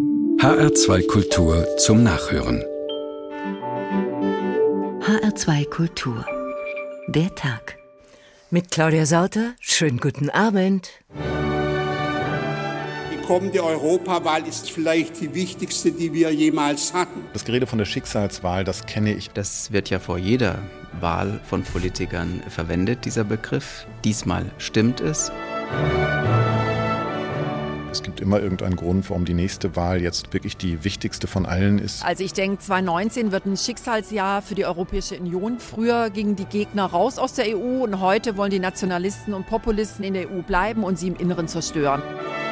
HR2 Kultur zum Nachhören. HR2 Kultur. Der Tag. Mit Claudia Sauter. Schönen guten Abend. Die kommende Europawahl ist vielleicht die wichtigste, die wir jemals hatten. Das Gerede von der Schicksalswahl, das kenne ich. Das wird ja vor jeder Wahl von Politikern verwendet, dieser Begriff. Diesmal stimmt es. Es gibt immer irgendeinen Grund, warum die nächste Wahl jetzt wirklich die wichtigste von allen ist. Also ich denke, 2019 wird ein Schicksalsjahr für die Europäische Union. Früher gingen die Gegner raus aus der EU und heute wollen die Nationalisten und Populisten in der EU bleiben und sie im Inneren zerstören.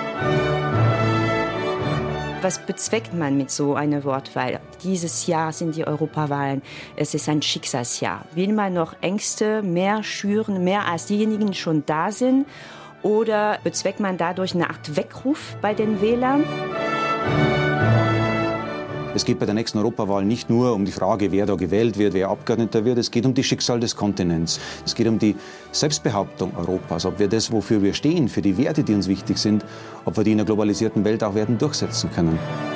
Was bezweckt man mit so einer Wortwahl? Dieses Jahr sind die Europawahlen. Es ist ein Schicksalsjahr. Will man noch Ängste mehr schüren, mehr als diejenigen, die schon da sind? Oder bezweckt man dadurch eine Art Weckruf bei den Wählern? Es geht bei der nächsten Europawahl nicht nur um die Frage, wer da gewählt wird, wer Abgeordneter wird. Es geht um das Schicksal des Kontinents. Es geht um die Selbstbehauptung Europas. Ob wir das, wofür wir stehen, für die Werte, die uns wichtig sind, ob wir die in einer globalisierten Welt auch werden durchsetzen können.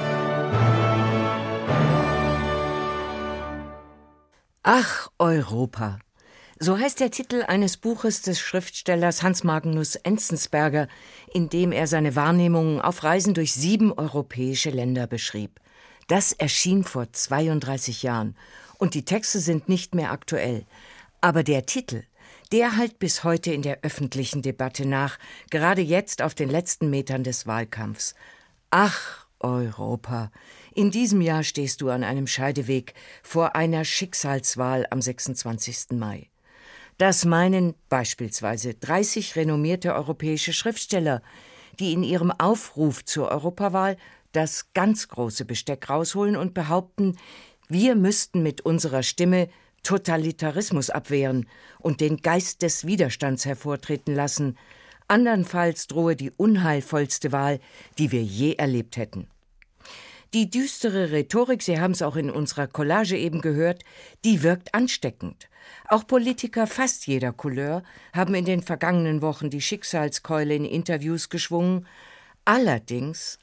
Ach, Europa. So heißt der Titel eines Buches des Schriftstellers Hans Magnus Enzensberger, in dem er seine Wahrnehmungen auf Reisen durch 7 europäische Länder beschrieb. Das erschien vor 32 Jahren und die Texte sind nicht mehr aktuell. Aber der Titel, der hallt bis heute in der öffentlichen Debatte nach, gerade jetzt auf den letzten Metern des Wahlkampfs. Ach, Europa, in diesem Jahr stehst du an einem Scheideweg vor einer Schicksalswahl am 26. Mai. Das meinen beispielsweise 30 renommierte europäische Schriftsteller, die in ihrem Aufruf zur Europawahl das ganz große Besteck rausholen und behaupten, wir müssten mit unserer Stimme Totalitarismus abwehren und den Geist des Widerstands hervortreten lassen. Andernfalls drohe die unheilvollste Wahl, die wir je erlebt hätten. Die düstere Rhetorik, Sie haben es auch in unserer Collage eben gehört, die wirkt ansteckend. Auch Politiker fast jeder Couleur haben in den vergangenen Wochen die Schicksalskeule in Interviews geschwungen. Allerdings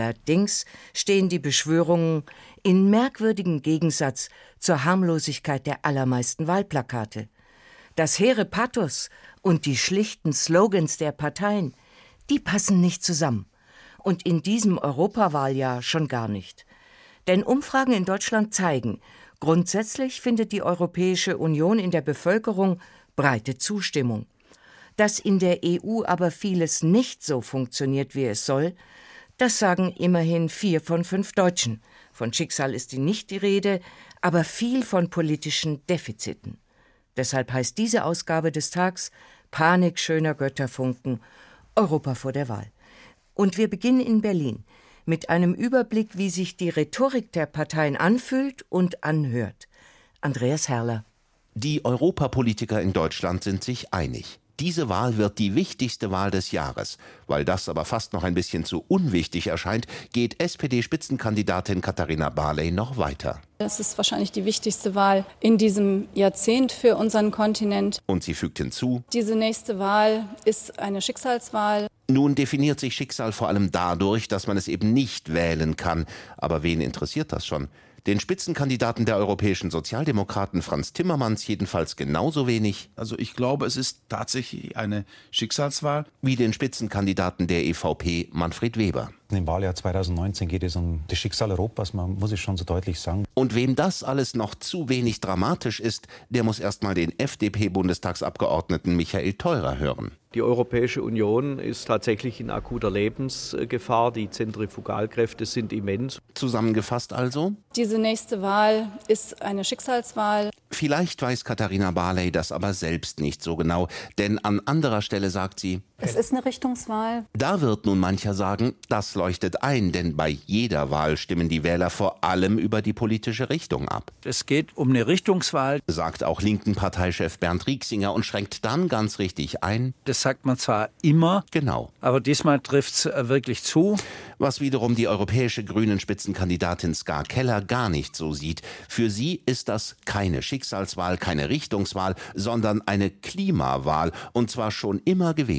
stehen die Beschwörungen in merkwürdigem Gegensatz zur Harmlosigkeit der allermeisten Wahlplakate. Das hehre Pathos und die schlichten Slogans der Parteien, die passen nicht zusammen. Und in diesem Europawahljahr schon gar nicht. Denn Umfragen in Deutschland zeigen, grundsätzlich findet die Europäische Union in der Bevölkerung breite Zustimmung. Dass in der EU aber vieles nicht so funktioniert, wie es soll, das sagen immerhin 4 von 5 Deutschen. Von Schicksal ist nicht die Rede, aber viel von politischen Defiziten. Deshalb heißt diese Ausgabe des Tags Panik schöner Götterfunken, Europa vor der Wahl. Und wir beginnen in Berlin mit einem Überblick, wie sich die Rhetorik der Parteien anfühlt und anhört. Andreas Herrler. Die Europapolitiker in Deutschland sind sich einig. Diese Wahl wird die wichtigste Wahl des Jahres. Weil das aber fast noch ein bisschen zu unwichtig erscheint, geht SPD-Spitzenkandidatin Katharina Barley noch weiter. Das ist wahrscheinlich die wichtigste Wahl in diesem Jahrzehnt für unseren Kontinent. Und sie fügt hinzu: Diese nächste Wahl ist eine Schicksalswahl. Nun definiert sich Schicksal vor allem dadurch, dass man es eben nicht wählen kann. Aber wen interessiert das schon? Den Spitzenkandidaten der europäischen Sozialdemokraten Frans Timmermans jedenfalls genauso wenig. Also ich glaube, es ist tatsächlich eine Schicksalswahl. Wie den Spitzenkandidaten der EVP Manfred Weber. Im Wahljahr 2019 geht es um das Schicksal Europas, man muss es schon so deutlich sagen. Und wem das alles noch zu wenig dramatisch ist, der muss erst mal den FDP-Bundestagsabgeordneten Michael Theurer hören. Die Europäische Union ist tatsächlich in akuter Lebensgefahr. Die Zentrifugalkräfte sind immens. Zusammengefasst also: Diese nächste Wahl ist eine Schicksalswahl. Vielleicht weiß Katharina Barley das aber selbst nicht so genau, denn an anderer Stelle sagt sie: Es ist eine Richtungswahl. Da wird nun mancher sagen, das leuchtet ein, denn bei jeder Wahl stimmen die Wähler vor allem über die politische Richtung ab. Es geht um eine Richtungswahl, sagt auch linken Parteichef Bernd Rieksinger und schränkt dann ganz richtig ein: Das sagt man zwar immer, genau, aber diesmal trifft's wirklich zu. Was wiederum die europäische Grünen-Spitzenkandidatin Ska Keller gar nicht so sieht. Für sie ist das keine Schicksalswahl, keine Richtungswahl, sondern eine Klimawahl, und zwar schon immer gewesen.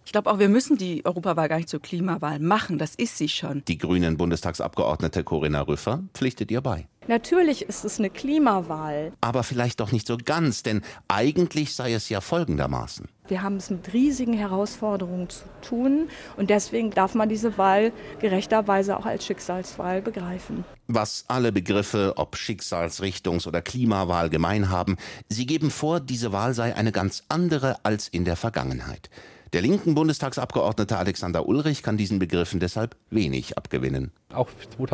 Ich glaube auch, wir müssen die Europawahl gar nicht zur Klimawahl machen. Das ist sie schon. Die grünen Bundestagsabgeordnete Corinna Rüffer pflichtet ihr bei. Natürlich ist es eine Klimawahl. Aber vielleicht doch nicht so ganz, denn eigentlich sei es ja folgendermaßen. Wir haben es mit riesigen Herausforderungen zu tun und deswegen darf man diese Wahl gerechterweise auch als Schicksalswahl begreifen. Was alle Begriffe, ob Schicksals-, Richtungs- oder Klimawahl gemein haben, sie geben vor, diese Wahl sei eine ganz andere als in der Vergangenheit. Der linken Bundestagsabgeordnete Alexander Ulrich kann diesen Begriffen deshalb wenig abgewinnen. Auch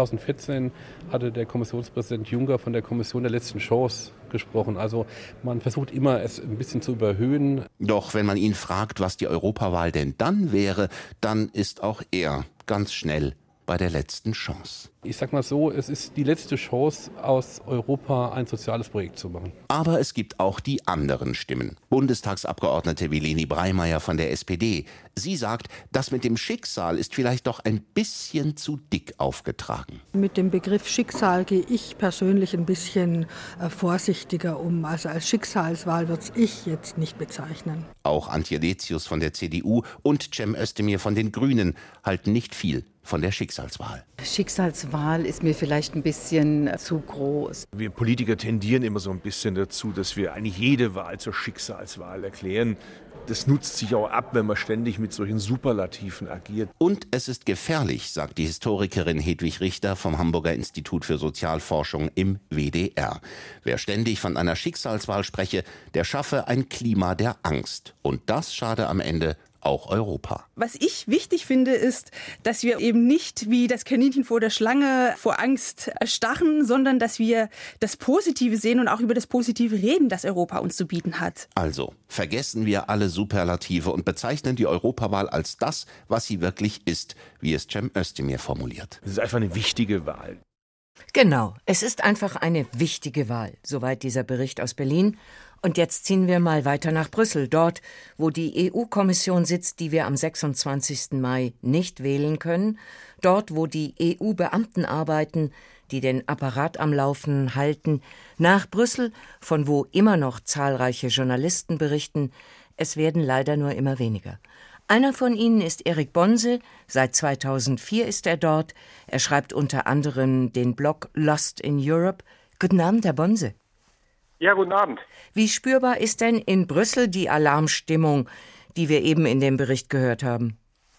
2014 hatte der Kommissionspräsident Juncker von der Kommission der letzten Chance gesprochen. Also man versucht immer, es ein bisschen zu überhöhen. Doch wenn man ihn fragt, was die Europawahl denn dann wäre, dann ist auch er ganz schnell bei der letzten Chance. Ich sag mal so, es ist die letzte Chance, aus Europa ein soziales Projekt zu machen. Aber es gibt auch die anderen Stimmen. Bundestagsabgeordnete wie Leni Breimeyer von der SPD. Sie sagt, das mit dem Schicksal ist vielleicht doch ein bisschen zu dick aufgetragen. Mit dem Begriff Schicksal gehe ich persönlich ein bisschen vorsichtiger um. Also als Schicksalswahl würde ich jetzt nicht bezeichnen. Auch Antje Letius von der CDU und Cem Özdemir von den Grünen halten nicht viel von der Schicksalswahl. Schicksalswahl ist mir vielleicht ein bisschen zu groß. Wir Politiker tendieren immer so ein bisschen dazu, dass wir eigentlich jede Wahl zur Schicksalswahl erklären. Das nutzt sich auch ab, wenn man ständig mit solchen Superlativen agiert. Und es ist gefährlich, sagt die Historikerin Hedwig Richter vom Hamburger Institut für Sozialforschung im WDR. Wer ständig von einer Schicksalswahl spreche, der schaffe ein Klima der Angst. Und das schade am Ende auch Europa. Was ich wichtig finde, ist, dass wir eben nicht wie das Kaninchen vor der Schlange vor Angst erstarren, sondern dass wir das Positive sehen und auch über das Positive reden, das Europa uns zu bieten hat. Also, vergessen wir alle Superlative und bezeichnen die Europawahl als das, was sie wirklich ist, wie es Cem Özdemir formuliert. Es ist einfach eine wichtige Wahl. Genau, es ist einfach eine wichtige Wahl. Soweit dieser Bericht aus Berlin. Und jetzt ziehen wir mal weiter nach Brüssel, dort, wo die EU-Kommission sitzt, die wir am 26. Mai nicht wählen können, dort, wo die EU-Beamten arbeiten, die den Apparat am Laufen halten, nach Brüssel, von wo immer noch zahlreiche Journalisten berichten, es werden leider nur immer weniger. Einer von ihnen ist Erik Bonse, seit 2004 ist er dort, er schreibt unter anderem den Blog Lost in Europe. Guten Abend, Herr Bonse. Ja, guten Abend. Wie spürbar ist denn in Brüssel die Alarmstimmung, die wir eben in dem Bericht gehört haben?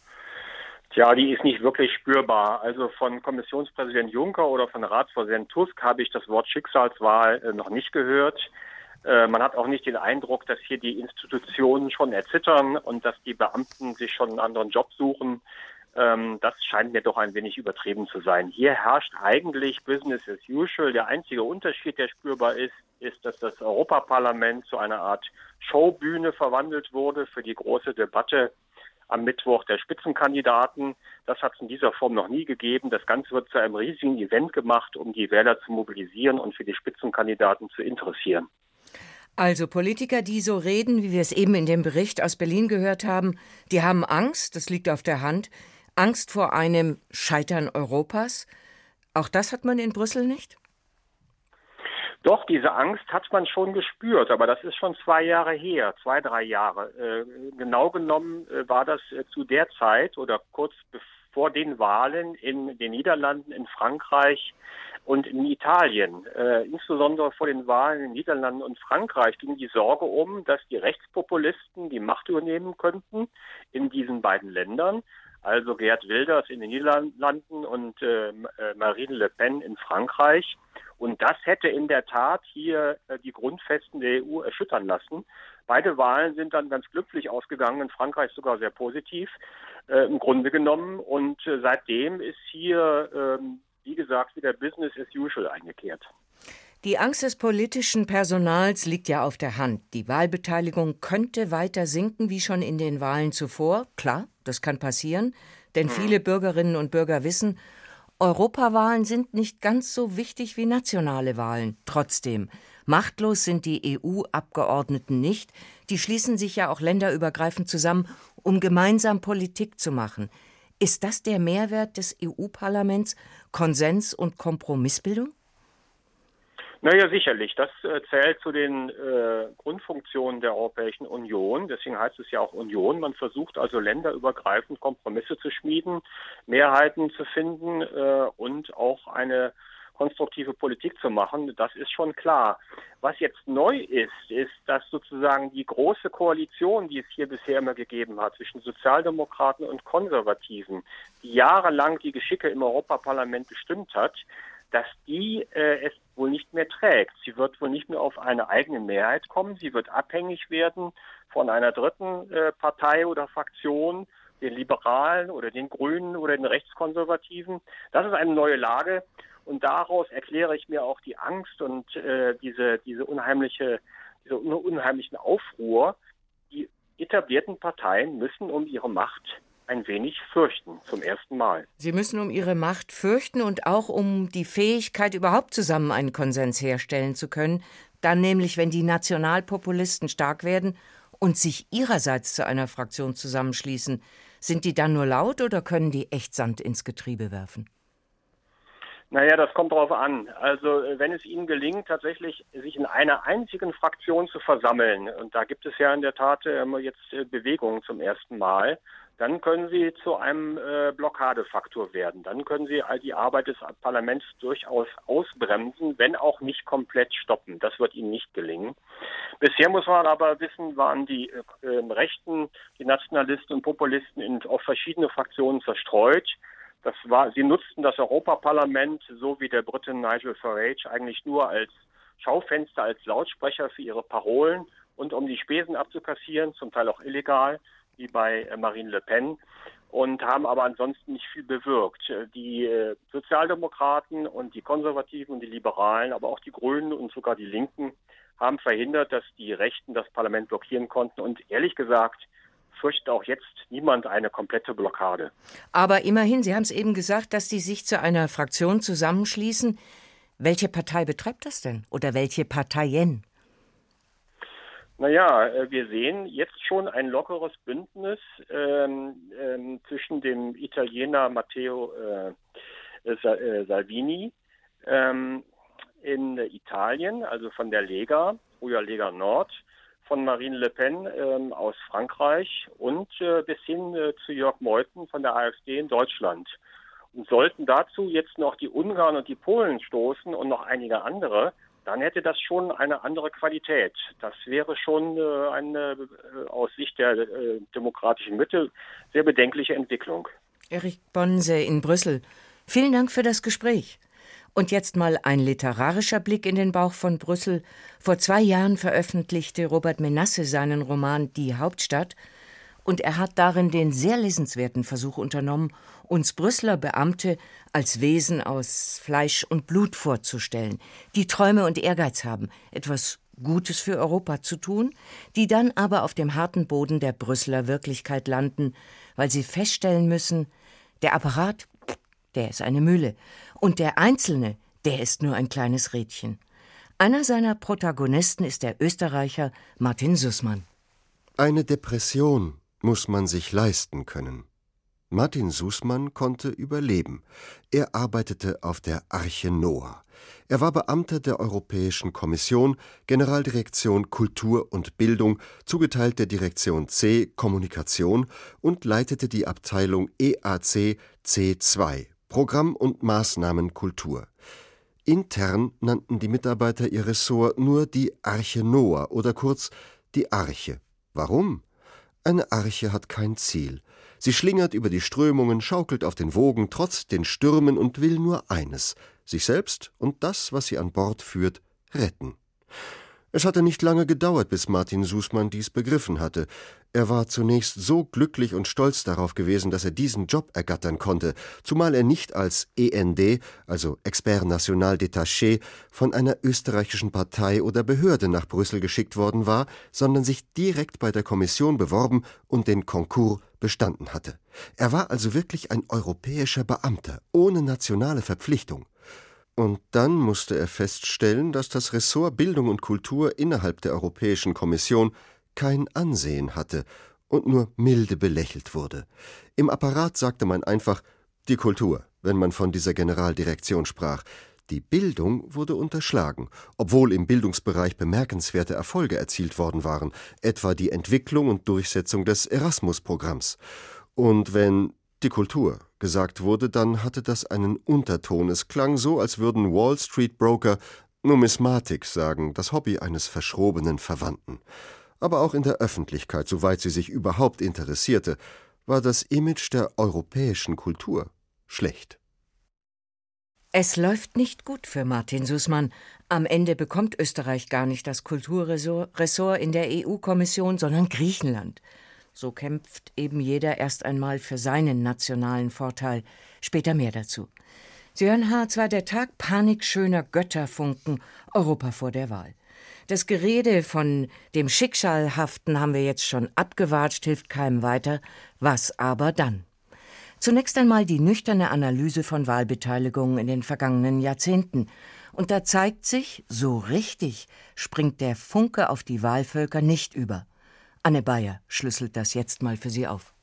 Tja, die ist nicht wirklich spürbar. Also von Kommissionspräsident Juncker oder von Ratspräsident Tusk habe ich das Wort Schicksalswahl noch nicht gehört. Man hat auch nicht den Eindruck, dass hier die Institutionen schon erzittern und dass die Beamten sich schon einen anderen Job suchen. Das scheint mir doch ein wenig übertrieben zu sein. Hier herrscht eigentlich Business as usual. Der einzige Unterschied, der spürbar ist, dass das Europaparlament zu einer Art Showbühne verwandelt wurde für die große Debatte am Mittwoch der Spitzenkandidaten. Das hat es in dieser Form noch nie gegeben. Das Ganze wird zu einem riesigen Event gemacht, um die Wähler zu mobilisieren und für die Spitzenkandidaten zu interessieren. Also Politiker, die so reden, wie wir es eben in dem Bericht aus Berlin gehört haben, die haben Angst, das liegt auf der Hand, Angst vor einem Scheitern Europas. Auch das hat man in Brüssel nicht? Doch, diese Angst hat man schon gespürt, aber das ist schon 2 Jahre her, 2, 3 Jahre. Genau genommen war das zu der Zeit oder kurz vor den Wahlen in den Niederlanden, in Frankreich und in Italien. Insbesondere vor den Wahlen in den Niederlanden und Frankreich ging die Sorge um, dass die Rechtspopulisten die Macht übernehmen könnten in diesen beiden Ländern. Also Geert Wilders in den Niederlanden und Marine Le Pen in Frankreich. Und das hätte in der Tat hier die Grundfesten der EU erschüttern lassen. Beide Wahlen sind dann ganz glücklich ausgegangen, in Frankreich sogar sehr positiv im Grunde genommen. Und seitdem ist hier, wie gesagt, wieder Business as usual eingekehrt. Die Angst des politischen Personals liegt ja auf der Hand. Die Wahlbeteiligung könnte weiter sinken, wie schon in den Wahlen zuvor. Klar, das kann passieren, denn viele Bürgerinnen und Bürger wissen, Europawahlen sind nicht ganz so wichtig wie nationale Wahlen. Trotzdem, machtlos sind die EU-Abgeordneten nicht. Die schließen sich ja auch länderübergreifend zusammen, um gemeinsam Politik zu machen. Ist das der Mehrwert des EU-Parlaments, Konsens und Kompromissbildung? Naja, sicherlich. Das zählt zu den Grundfunktionen der Europäischen Union. Deswegen heißt es ja auch Union. Man versucht also länderübergreifend Kompromisse zu schmieden, Mehrheiten zu finden und auch eine konstruktive Politik zu machen. Das ist schon klar. Was jetzt neu ist, dass sozusagen die große Koalition, die es hier bisher immer gegeben hat, zwischen Sozialdemokraten und Konservativen, die jahrelang die Geschicke im Europaparlament bestimmt hat, dass die es wohl nicht mehr trägt. Sie wird wohl nicht mehr auf eine eigene Mehrheit kommen. Sie wird abhängig werden von einer dritten Partei oder Fraktion, den Liberalen oder den Grünen oder den Rechtskonservativen. Das ist eine neue Lage und daraus erkläre ich mir auch die Angst und diese unheimlichen Aufruhr. Die etablierten Parteien müssen um ihre Macht ein wenig fürchten, zum ersten Mal. Sie müssen um ihre Macht fürchten und auch um die Fähigkeit, überhaupt zusammen einen Konsens herstellen zu können. Dann nämlich, wenn die Nationalpopulisten stark werden und sich ihrerseits zu einer Fraktion zusammenschließen. Sind die dann nur laut oder können die echt Sand ins Getriebe werfen? Naja, das kommt darauf an. Also wenn es ihnen gelingt, tatsächlich sich in einer einzigen Fraktion zu versammeln, und da gibt es ja in der Tat jetzt Bewegungen zum ersten Mal, dann können sie zu einem Blockadefaktor werden. Dann können sie die Arbeit des Parlaments durchaus ausbremsen, wenn auch nicht komplett stoppen. Das wird ihnen nicht gelingen. Bisher muss man aber wissen, waren die Rechten, die Nationalisten und Populisten auf verschiedene Fraktionen zerstreut. Sie nutzten das Europaparlament, so wie der Brite Nigel Farage, eigentlich nur als Schaufenster, als Lautsprecher für ihre Parolen und um die Spesen abzukassieren, zum Teil auch illegal, wie bei Marine Le Pen, und haben aber ansonsten nicht viel bewirkt. Die Sozialdemokraten und die Konservativen und die Liberalen, aber auch die Grünen und sogar die Linken haben verhindert, dass die Rechten das Parlament blockieren konnten. Und ehrlich gesagt, fürchtet auch jetzt niemand eine komplette Blockade. Aber immerhin, Sie haben es eben gesagt, dass die sich zu einer Fraktion zusammenschließen. Welche Partei betreibt das denn? Oder welche Parteien? Naja, wir sehen jetzt schon ein lockeres Bündnis zwischen dem Italiener Matteo Salvini in Italien, also von der Lega, früher Lega Nord, von Marine Le Pen aus Frankreich und bis hin zu Jörg Meuthen von der AfD in Deutschland. Und sollten dazu jetzt noch die Ungarn und die Polen stoßen und noch einige andere, dann hätte das schon eine andere Qualität. Das wäre schon eine aus Sicht der demokratischen Mitte sehr bedenkliche Entwicklung. Erich Bonse in Brüssel. Vielen Dank für das Gespräch. Und jetzt mal ein literarischer Blick in den Bauch von Brüssel. Vor 2 Jahren veröffentlichte Robert Menasse seinen Roman Die Hauptstadt. Und er hat darin den sehr lesenswerten Versuch unternommen, uns Brüsseler Beamte als Wesen aus Fleisch und Blut vorzustellen, die Träume und Ehrgeiz haben, etwas Gutes für Europa zu tun, die dann aber auf dem harten Boden der Brüsseler Wirklichkeit landen, weil sie feststellen müssen, der Apparat, der ist eine Mühle, und der Einzelne, der ist nur ein kleines Rädchen. Einer seiner Protagonisten ist der Österreicher Martin Sussmann. Eine Depression muss man sich leisten können. Martin Sussmann konnte überleben. Er arbeitete auf der Arche Noah. Er war Beamter der Europäischen Kommission, Generaldirektion Kultur und Bildung, zugeteilt der Direktion C Kommunikation und leitete die Abteilung EAC C2, Programm und Maßnahmen Kultur. Intern nannten die Mitarbeiter ihr Ressort nur die Arche Noah oder kurz die Arche. Warum? Eine Arche hat kein Ziel. Sie schlingert über die Strömungen, schaukelt auf den Wogen, trotz den Stürmen und will nur eines: sich selbst und das, was sie an Bord führt, retten. Es hatte nicht lange gedauert, bis Martin Sussmann dies begriffen hatte. Er war zunächst so glücklich und stolz darauf gewesen, dass er diesen Job ergattern konnte, zumal er nicht als END, also Expert National Détaché, von einer österreichischen Partei oder Behörde nach Brüssel geschickt worden war, sondern sich direkt bei der Kommission beworben und den Konkurs bestanden hatte. Er war also wirklich ein europäischer Beamter, ohne nationale Verpflichtung. Und dann musste er feststellen, dass das Ressort Bildung und Kultur innerhalb der Europäischen Kommission kein Ansehen hatte und nur milde belächelt wurde. Im Apparat sagte man einfach die Kultur, wenn man von dieser Generaldirektion sprach. Die Bildung wurde unterschlagen, obwohl im Bildungsbereich bemerkenswerte Erfolge erzielt worden waren, etwa die Entwicklung und Durchsetzung des Erasmus-Programms. Und wenn die Kultur gesagt wurde, dann hatte das einen Unterton. Es klang so, als würden Wall-Street-Broker Numismatik sagen, das Hobby eines verschrobenen Verwandten. Aber auch in der Öffentlichkeit, soweit sie sich überhaupt interessierte, war das Image der europäischen Kultur schlecht. Es läuft nicht gut für Martin Sussmann. Am Ende bekommt Österreich gar nicht das Kulturressort in der EU-Kommission, sondern Griechenland. So kämpft eben jeder erst einmal für seinen nationalen Vorteil. Später mehr dazu. Sie hören H2 der Tag, Panik schöner Götterfunken, Europa vor der Wahl. Das Gerede von dem Schicksalhaften haben wir jetzt schon abgewatscht, hilft keinem weiter. Was aber dann? Zunächst einmal die nüchterne Analyse von Wahlbeteiligungen in den vergangenen Jahrzehnten. Und da zeigt sich, so richtig springt der Funke auf die Wahlvölker nicht über. Anne Bayer schlüsselt das jetzt mal für Sie auf.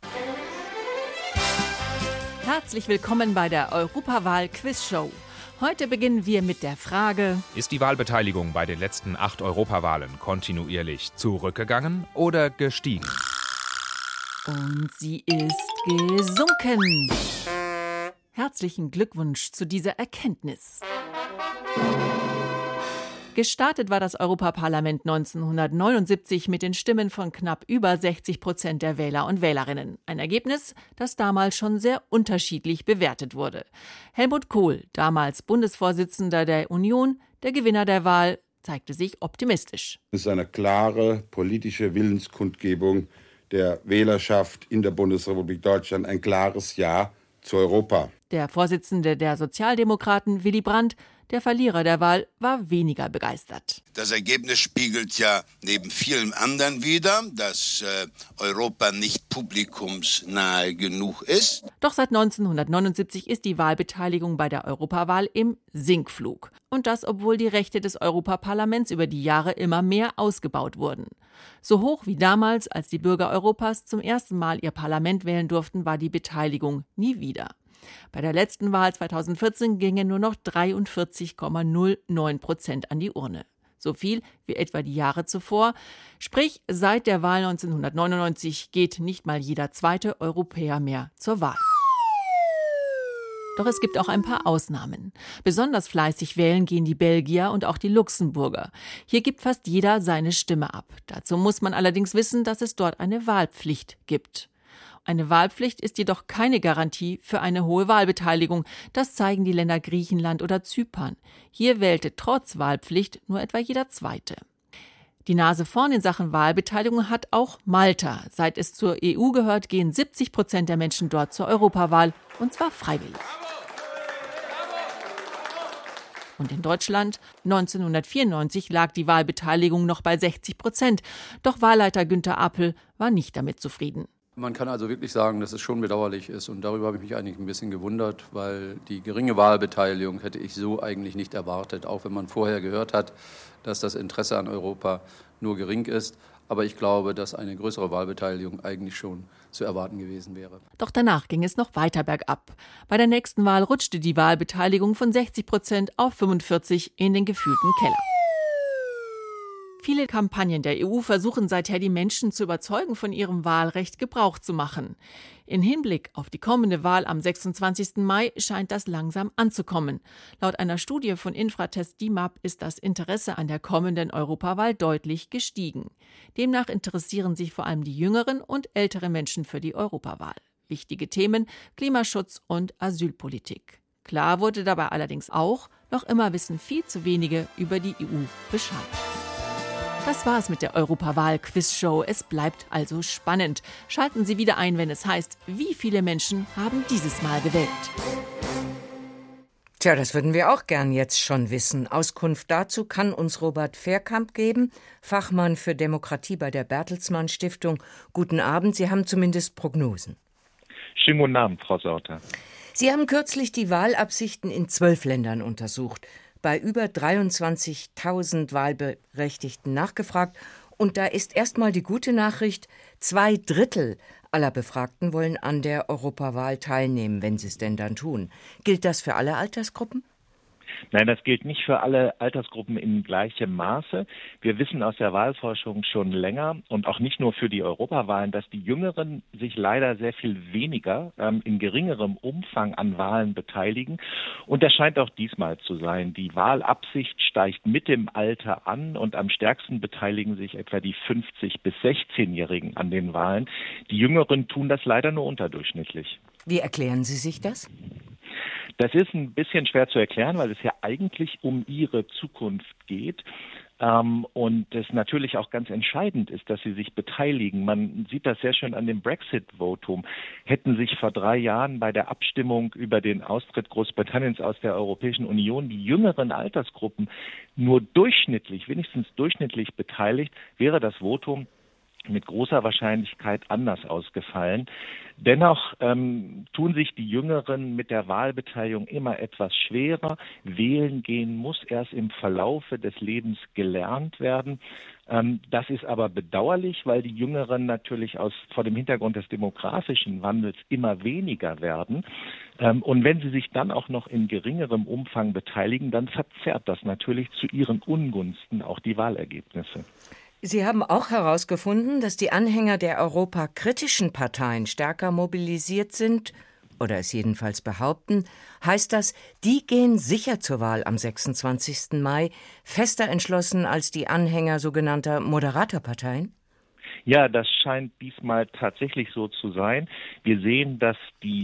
Herzlich willkommen bei der Europawahl-Quizshow. Heute beginnen wir mit der Frage: Ist die Wahlbeteiligung bei den letzten 8 Europawahlen kontinuierlich zurückgegangen oder gestiegen? Und sie ist gesunken. Herzlichen Glückwunsch zu dieser Erkenntnis. Gestartet war das Europaparlament 1979 mit den Stimmen von knapp über 60% der Wähler und Wählerinnen. Ein Ergebnis, das damals schon sehr unterschiedlich bewertet wurde. Helmut Kohl, damals Bundesvorsitzender der Union, der Gewinner der Wahl, zeigte sich optimistisch. Es ist eine klare politische Willenskundgebung der Wählerschaft in der Bundesrepublik Deutschland, ein klares Ja zu Europa. Der Vorsitzende der Sozialdemokraten, Willy Brandt, der Verlierer der Wahl, war weniger begeistert. Das Ergebnis spiegelt ja neben vielen anderen wider, dass Europa nicht publikumsnahe genug ist. Doch seit 1979 ist die Wahlbeteiligung bei der Europawahl im Sinkflug. Und das, obwohl die Rechte des Europaparlaments über die Jahre immer mehr ausgebaut wurden. So hoch wie damals, als die Bürger Europas zum ersten Mal ihr Parlament wählen durften, war die Beteiligung nie wieder. Bei der letzten Wahl 2014 gingen nur noch 43,09% an die Urne. So viel wie etwa die Jahre zuvor. Sprich, seit der Wahl 1999 geht nicht mal jeder zweite Europäer mehr zur Wahl. Doch es gibt auch ein paar Ausnahmen. Besonders fleißig wählen gehen die Belgier und auch die Luxemburger. Hier gibt fast jeder seine Stimme ab. Dazu muss man allerdings wissen, dass es dort eine Wahlpflicht gibt. Eine Wahlpflicht ist jedoch keine Garantie für eine hohe Wahlbeteiligung. Das zeigen die Länder Griechenland oder Zypern. Hier wählte trotz Wahlpflicht nur etwa jeder Zweite. Die Nase vorn in Sachen Wahlbeteiligung hat auch Malta. Seit es zur EU gehört, gehen 70% der Menschen dort zur Europawahl, und zwar freiwillig. Und in Deutschland? 1994 lag die Wahlbeteiligung noch bei 60%. Doch Wahlleiter Günther Apel war nicht damit zufrieden. Man kann also wirklich sagen, dass es schon bedauerlich ist, und darüber habe ich mich eigentlich ein bisschen gewundert, weil die geringe Wahlbeteiligung hätte ich so eigentlich nicht erwartet, auch wenn man vorher gehört hat, dass das Interesse an Europa nur gering ist. Aber ich glaube, dass eine größere Wahlbeteiligung eigentlich schon zu erwarten gewesen wäre. Doch danach ging es noch weiter bergab. Bei der nächsten Wahl rutschte die Wahlbeteiligung von 60% auf 45% in den gefühlten Keller. Viele Kampagnen der EU versuchen seither, die Menschen zu überzeugen, von ihrem Wahlrecht Gebrauch zu machen. In Hinblick auf die kommende Wahl am 26. Mai scheint das langsam anzukommen. Laut einer Studie von Infratest DIMAP ist das Interesse an der kommenden Europawahl deutlich gestiegen. Demnach interessieren sich vor allem die jüngeren und älteren Menschen für die Europawahl. Wichtige Themen: Klimaschutz und Asylpolitik. Klar wurde dabei allerdings auch, noch immer wissen viel zu wenige über die EU Bescheid. Das war's mit der Europawahl-Quizshow. Es bleibt also spannend. Schalten Sie wieder ein, wenn es heißt, wie viele Menschen haben dieses Mal gewählt? Tja, das würden wir auch gern jetzt schon wissen. Auskunft dazu kann uns Robert Verkamp geben, Fachmann für Demokratie bei der Bertelsmann Stiftung. Guten Abend, Sie haben zumindest Prognosen. Schönen guten Abend, Frau Sauter. Sie haben kürzlich die Wahlabsichten in 12 Ländern untersucht. Bei über 23.000 Wahlberechtigten nachgefragt. Und da ist erstmal die gute Nachricht: 2/3 aller Befragten wollen an der Europawahl teilnehmen, wenn sie es denn dann tun. Gilt das für alle Altersgruppen? Nein, das gilt nicht für alle Altersgruppen in gleichem Maße. Wir wissen aus der Wahlforschung schon länger und auch nicht nur für die Europawahlen, dass die Jüngeren sich leider sehr viel weniger in geringerem Umfang an Wahlen beteiligen. Und das scheint auch diesmal zu sein. Die Wahlabsicht steigt mit dem Alter an und am stärksten beteiligen sich etwa die 50- bis 16-Jährigen an den Wahlen. Die Jüngeren tun das leider nur unterdurchschnittlich. Wie erklären Sie sich das? Das ist ein bisschen schwer zu erklären, weil es ja eigentlich um ihre Zukunft geht. Und es natürlich auch ganz entscheidend ist, dass sie sich beteiligen. Man sieht das sehr schön an dem Brexit-Votum. Hätten sich vor 3 Jahren bei der Abstimmung über den Austritt Großbritanniens aus der Europäischen Union die jüngeren Altersgruppen nur wenigstens durchschnittlich beteiligt, wäre das Votum mit großer Wahrscheinlichkeit anders ausgefallen. Dennoch tun sich die Jüngeren mit der Wahlbeteiligung immer etwas schwerer. Wählen gehen muss erst im Verlaufe des Lebens gelernt werden. Das ist aber bedauerlich, weil die Jüngeren natürlich vor dem Hintergrund des demografischen Wandels immer weniger werden. Und wenn sie sich dann auch noch in geringerem Umfang beteiligen, dann verzerrt das natürlich zu ihren Ungunsten auch die Wahlergebnisse. Sie haben auch herausgefunden, dass die Anhänger der europakritischen Parteien stärker mobilisiert sind, oder es jedenfalls behaupten. Heißt das, die gehen sicher zur Wahl am 26. Mai, fester entschlossen als die Anhänger sogenannter moderater Parteien? Ja, das scheint diesmal tatsächlich so zu sein. Wir sehen, dass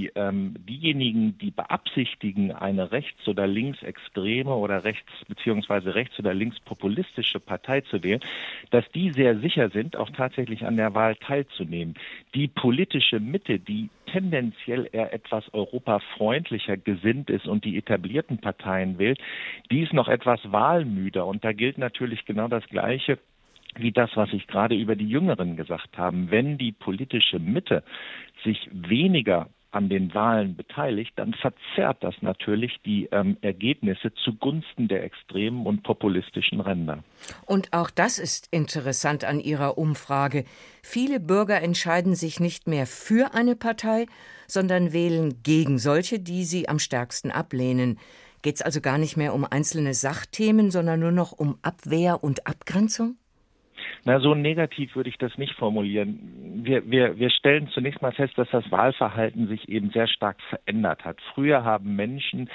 diejenigen, die beabsichtigen, eine rechts- oder linksextreme oder rechts- oder linkspopulistische Partei zu wählen, dass die sehr sicher sind, auch tatsächlich an der Wahl teilzunehmen. Die politische Mitte, die tendenziell eher etwas europafreundlicher gesinnt ist und die etablierten Parteien wählt, die ist noch etwas wahlmüder. Und da gilt natürlich genau das Gleiche wie das, was ich gerade über die Jüngeren gesagt habe. Wenn die politische Mitte sich weniger an den Wahlen beteiligt, dann verzerrt das natürlich die Ergebnisse zugunsten der extremen und populistischen Ränder. Und auch das ist interessant an Ihrer Umfrage. Viele Bürger entscheiden sich nicht mehr für eine Partei, sondern wählen gegen solche, die sie am stärksten ablehnen. Geht es also gar nicht mehr um einzelne Sachthemen, sondern nur noch um Abwehr und Abgrenzung? Na, so negativ würde ich das nicht formulieren. Wir stellen zunächst mal fest, dass das Wahlverhalten sich eben sehr stark verändert hat. Früher haben Menschen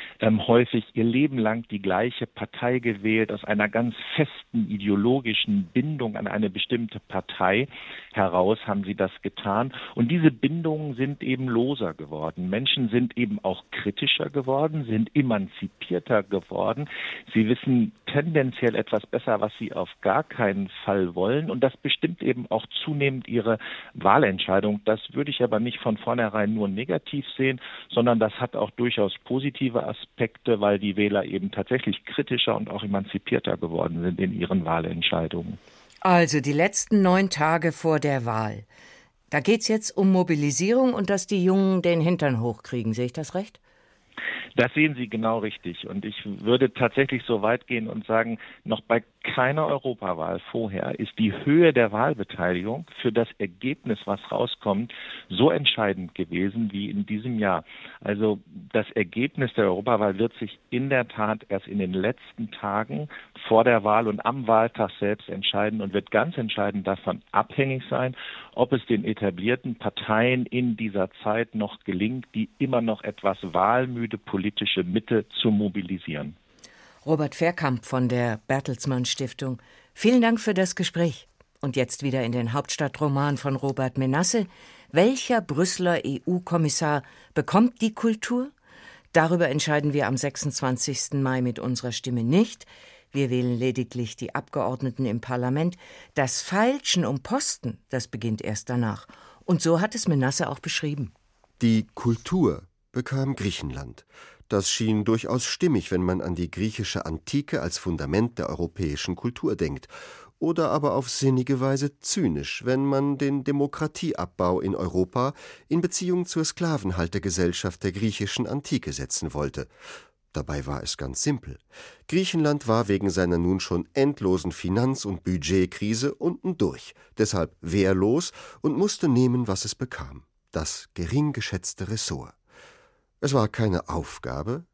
häufig ihr Leben lang die gleiche Partei gewählt, aus einer ganz festen ideologischen Bindung an eine bestimmte Partei heraus haben sie das getan. Und diese Bindungen sind eben loser geworden. Menschen sind eben auch kritischer geworden, sind emanzipierter geworden. Sie wissen tendenziell etwas besser, was sie auf gar keinen Fall wollen. Und das bestimmt eben auch zunehmend ihre Wahlentscheidung. Das würde ich aber nicht von vornherein nur negativ sehen, sondern das hat auch durchaus positive Aspekte, weil die Wähler eben tatsächlich kritischer und auch emanzipierter geworden sind in ihren Wahlentscheidungen. Also die letzten 9 Tage vor der Wahl. Da geht es jetzt um Mobilisierung und dass die Jungen den Hintern hochkriegen. Sehe ich das recht? Das sehen Sie genau richtig. Und ich würde tatsächlich so weit gehen und sagen, noch bei keiner Europawahl vorher ist die Höhe der Wahlbeteiligung für das Ergebnis, was rauskommt, so entscheidend gewesen wie in diesem Jahr. Also das Ergebnis der Europawahl wird sich in der Tat erst in den letzten Tagen vor der Wahl und am Wahltag selbst entscheiden und wird ganz entscheidend davon abhängig sein, ob es den etablierten Parteien in dieser Zeit noch gelingt, die immer noch etwas wahlmüde politische Mitte zu mobilisieren. Robert Verkamp von der Bertelsmann Stiftung. Vielen Dank für das Gespräch. Und jetzt wieder in den Hauptstadtroman von Robert Menasse. Welcher Brüsseler EU-Kommissar bekommt die Kultur? Darüber entscheiden wir am 26. Mai mit unserer Stimme nicht. Wir wählen lediglich die Abgeordneten im Parlament. Das Feilschen um Posten, das beginnt erst danach. Und so hat es Menasse auch beschrieben. Die Kultur bekam Griechenland. Das schien durchaus stimmig, wenn man an die griechische Antike als Fundament der europäischen Kultur denkt. Oder aber auf sinnige Weise zynisch, wenn man den Demokratieabbau in Europa in Beziehung zur Sklavenhaltergesellschaft der griechischen Antike setzen wollte. Dabei war es ganz simpel. Griechenland war wegen seiner nun schon endlosen Finanz- und Budgetkrise unten durch, deshalb wehrlos und musste nehmen, was es bekam: das gering geschätzte Ressort. Es war keine Aufgabe,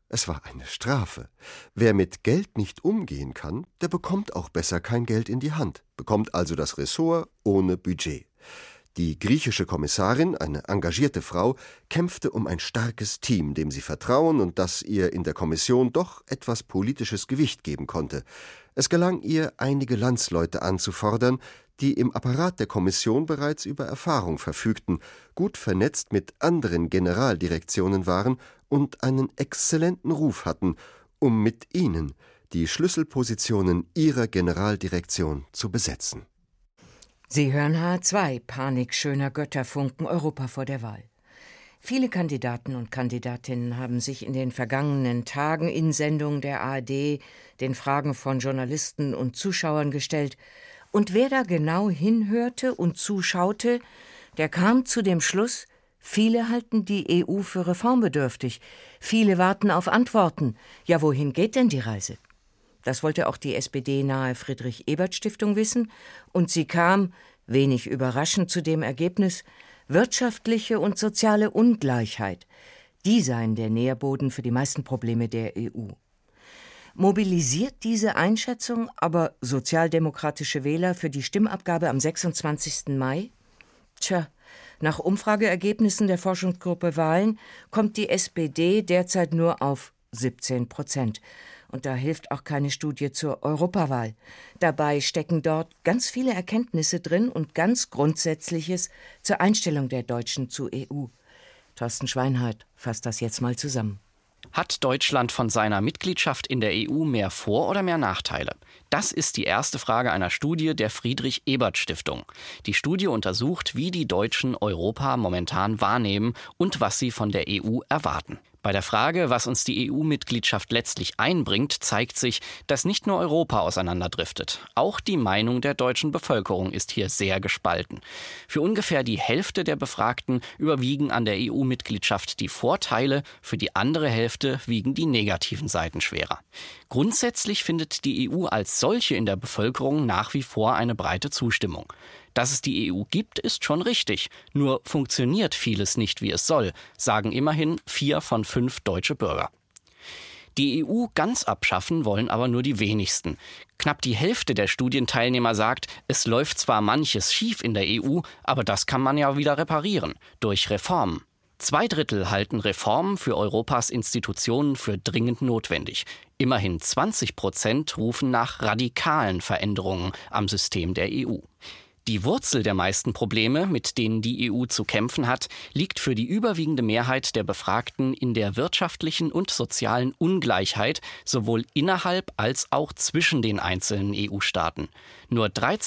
Es war eine Strafe. Wer mit Geld nicht umgehen kann, der bekommt auch besser kein Geld in die Hand, bekommt also das Ressort ohne Budget. Die griechische Kommissarin, eine engagierte Frau, kämpfte um ein starkes Team, dem sie vertrauen und das ihr in der Kommission doch etwas politisches Gewicht geben konnte. Es gelang ihr, einige Landsleute anzufordern, die im Apparat der Kommission bereits über Erfahrung verfügten, gut vernetzt mit anderen Generaldirektionen waren und einen exzellenten Ruf hatten, um mit ihnen die Schlüsselpositionen ihrer Generaldirektion zu besetzen. Sie hören H2, Panik schöner Götterfunken, Europa vor der Wahl. Viele Kandidaten und Kandidatinnen haben sich in den vergangenen Tagen in Sendungen der ARD den Fragen von Journalisten und Zuschauern gestellt. Und wer da genau hinhörte und zuschaute, der kam zu dem Schluss, viele halten die EU für reformbedürftig, viele warten auf Antworten. Ja, wohin geht denn die Reise? Das wollte auch die SPD-nahe Friedrich-Ebert-Stiftung wissen, und sie kam, wenig überraschend, zu dem Ergebnis, wirtschaftliche und soziale Ungleichheit, die seien der Nährboden für die meisten Probleme der EU. Mobilisiert diese Einschätzung aber sozialdemokratische Wähler für die Stimmabgabe am 26. Mai? Tja, nach Umfrageergebnissen der Forschungsgruppe Wahlen kommt die SPD derzeit nur auf 17%. Und da hilft auch keine Studie zur Europawahl. Dabei stecken dort ganz viele Erkenntnisse drin und ganz Grundsätzliches zur Einstellung der Deutschen zur EU. Thorsten Schweinhardt fasst das jetzt mal zusammen. Hat Deutschland von seiner Mitgliedschaft in der EU mehr Vor- oder mehr Nachteile? Das ist die erste Frage einer Studie der Friedrich-Ebert-Stiftung. Die Studie untersucht, wie die Deutschen Europa momentan wahrnehmen und was sie von der EU erwarten. Bei der Frage, was uns die EU-Mitgliedschaft letztlich einbringt, zeigt sich, dass nicht nur Europa auseinanderdriftet. Auch die Meinung der deutschen Bevölkerung ist hier sehr gespalten. Für ungefähr die Hälfte der Befragten überwiegen an der EU-Mitgliedschaft die Vorteile, für die andere Hälfte wiegen die negativen Seiten schwerer. Grundsätzlich findet die EU als solche in der Bevölkerung nach wie vor eine breite Zustimmung. Dass es die EU gibt, ist schon richtig. Nur funktioniert vieles nicht, wie es soll, sagen immerhin 4 von 5 deutsche Bürger. Die EU ganz abschaffen wollen aber nur die wenigsten. Knapp die Hälfte der Studienteilnehmer sagt, es läuft zwar manches schief in der EU, aber das kann man ja wieder reparieren, durch Reformen. 2/3 halten Reformen für Europas Institutionen für dringend notwendig. Immerhin 20% rufen nach radikalen Veränderungen am System der EU. Die Wurzel der meisten Probleme, mit denen die EU zu kämpfen hat, liegt für die überwiegende Mehrheit der Befragten in der wirtschaftlichen und sozialen Ungleichheit, sowohl innerhalb als auch zwischen den einzelnen EU-Staaten. Nur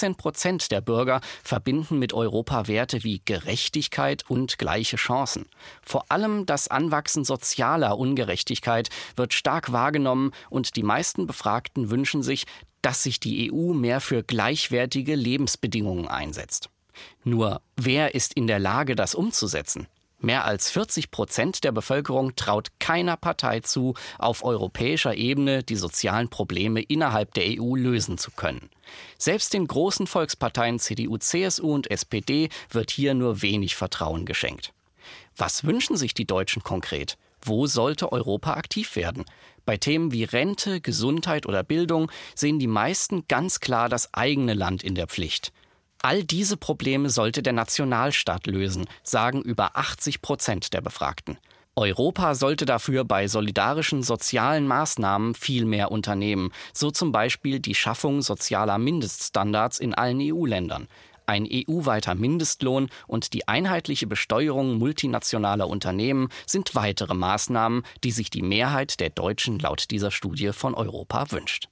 13% der Bürger verbinden mit Europa Werte wie Gerechtigkeit und gleiche Chancen. Vor allem das Anwachsen sozialer Ungerechtigkeit wird stark wahrgenommen und die meisten Befragten wünschen sich, dass sich die EU mehr für gleichwertige Lebensbedingungen einsetzt. Nur, wer ist in der Lage, das umzusetzen? Mehr als 40% der Bevölkerung traut keiner Partei zu, auf europäischer Ebene die sozialen Probleme innerhalb der EU lösen zu können. Selbst den großen Volksparteien CDU, CSU und SPD wird hier nur wenig Vertrauen geschenkt. Was wünschen sich die Deutschen konkret? Wo sollte Europa aktiv werden? Bei Themen wie Rente, Gesundheit oder Bildung sehen die meisten ganz klar das eigene Land in der Pflicht. All diese Probleme sollte der Nationalstaat lösen, sagen über 80% der Befragten. Europa sollte dafür bei solidarischen sozialen Maßnahmen viel mehr unternehmen, so zum Beispiel die Schaffung sozialer Mindeststandards in allen EU-Ländern. Ein EU-weiter Mindestlohn und die einheitliche Besteuerung multinationaler Unternehmen sind weitere Maßnahmen, die sich die Mehrheit der Deutschen laut dieser Studie von Europa wünscht.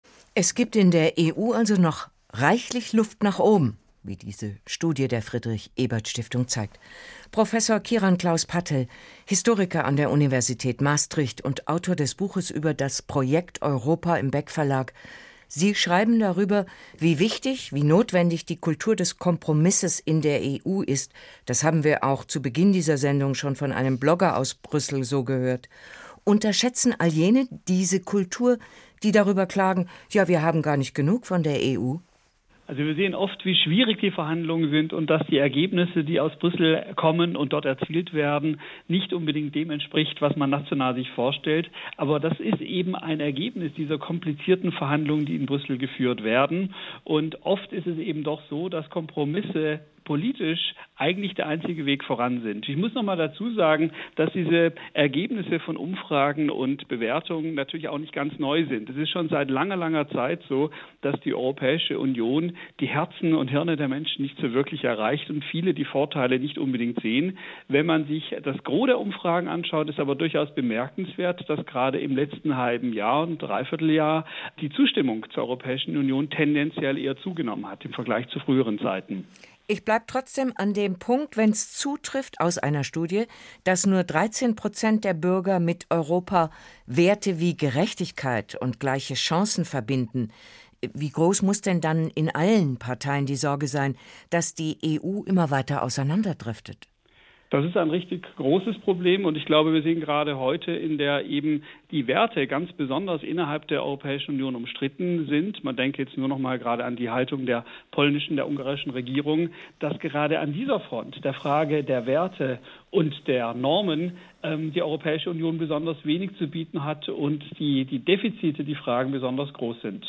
Es gibt in der EU also noch reichlich Luft nach oben, wie diese Studie der Friedrich-Ebert-Stiftung zeigt. Professor Kieran Klaus Pattel, Historiker an der Universität Maastricht und Autor des Buches über das Projekt Europa im Beck Verlag. Sie schreiben darüber, wie wichtig, wie notwendig die Kultur des Kompromisses in der EU ist. Das haben wir auch zu Beginn dieser Sendung schon von einem Blogger aus Brüssel so gehört. Unterschätzen all jene diese Kultur, die darüber klagen, ja, wir haben gar nicht genug von der EU? Also wir sehen oft, wie schwierig die Verhandlungen sind und dass die Ergebnisse, die aus Brüssel kommen und dort erzielt werden, nicht unbedingt dem entspricht, was man national sich vorstellt. Aber das ist eben ein Ergebnis dieser komplizierten Verhandlungen, die in Brüssel geführt werden. Und oft ist es eben doch so, dass Kompromisse politisch eigentlich der einzige Weg voran sind. Ich muss noch mal dazu sagen, dass diese Ergebnisse von Umfragen und Bewertungen natürlich auch nicht ganz neu sind. Es ist schon seit langer, langer Zeit so, dass die Europäische Union die Herzen und Hirne der Menschen nicht so wirklich erreicht und viele die Vorteile nicht unbedingt sehen. Wenn man sich das Gros der Umfragen anschaut, ist aber durchaus bemerkenswert, dass gerade im letzten halben Jahr und Dreivierteljahr die Zustimmung zur Europäischen Union tendenziell eher zugenommen hat im Vergleich zu früheren Zeiten. Ich bleibe trotzdem an dem Punkt, wenn es zutrifft aus einer Studie, dass nur 13% der Bürger mit Europa Werte wie Gerechtigkeit und gleiche Chancen verbinden. Wie groß muss denn dann in allen Parteien die Sorge sein, dass die EU immer weiter auseinanderdriftet? Das ist ein richtig großes Problem und ich glaube, wir sehen gerade heute, in der eben die Werte ganz besonders innerhalb der Europäischen Union umstritten sind. Man denke jetzt nur noch mal gerade an die Haltung der polnischen, der ungarischen Regierung, dass gerade an dieser Front der Frage der Werte und der Normen die Europäische Union besonders wenig zu bieten hat und die Defizite, die Fragen besonders groß sind.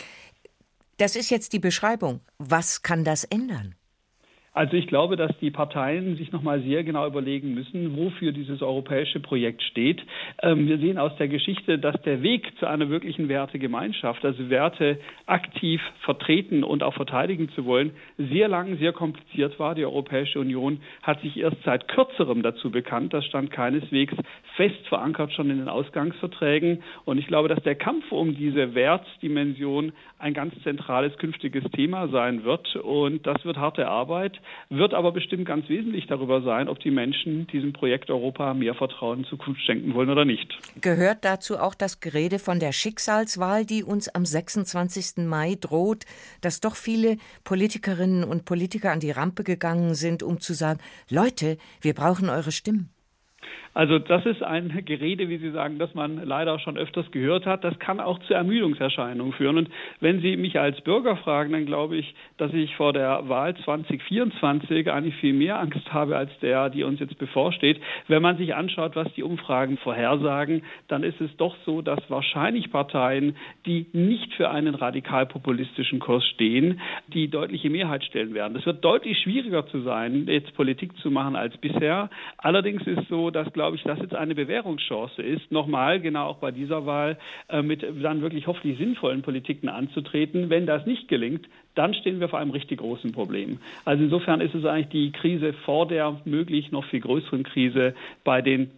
Das ist jetzt die Beschreibung. Was kann das ändern? Also ich glaube, dass die Parteien sich noch mal sehr genau überlegen müssen, wofür dieses europäische Projekt steht. Wir sehen aus der Geschichte, dass der Weg zu einer wirklichen Wertegemeinschaft, also Werte aktiv vertreten und auch verteidigen zu wollen, sehr lang, sehr kompliziert war. Die Europäische Union hat sich erst seit kürzerem dazu bekannt. Das stand keineswegs fest verankert schon in den Ausgangsverträgen. Und ich glaube, dass der Kampf um diese Wertdimension ein ganz zentrales künftiges Thema sein wird. Und das wird harte Arbeit, wird aber bestimmt ganz wesentlich darüber sein, ob die Menschen diesem Projekt Europa mehr Vertrauen in Zukunft schenken wollen oder nicht. Gehört dazu auch das Gerede von der Schicksalswahl, die uns am 26. Mai droht, dass doch viele Politikerinnen und Politiker an die Rampe gegangen sind, um zu sagen, Leute, wir brauchen eure Stimmen? Also das ist ein Gerede, wie Sie sagen, das man leider schon öfters gehört hat. Das kann auch zu Ermüdungserscheinungen führen. Und wenn Sie mich als Bürger fragen, dann glaube ich, dass ich vor der Wahl 2024 eigentlich viel mehr Angst habe als die uns jetzt bevorsteht. Wenn man sich anschaut, was die Umfragen vorhersagen, dann ist es doch so, dass wahrscheinlich Parteien, die nicht für einen radikal-populistischen Kurs stehen, die deutliche Mehrheit stellen werden. Es wird deutlich schwieriger zu sein, jetzt Politik zu machen als bisher. Allerdings ist es so, dass, glaube ich, das jetzt eine Bewährungschance ist, nochmal, genau auch bei dieser Wahl, mit dann wirklich hoffentlich sinnvollen Politiken anzutreten. Wenn das nicht gelingt, dann stehen wir vor einem richtig großen Problem. Also insofern ist es eigentlich die Krise vor der möglich noch viel größeren Krise bei den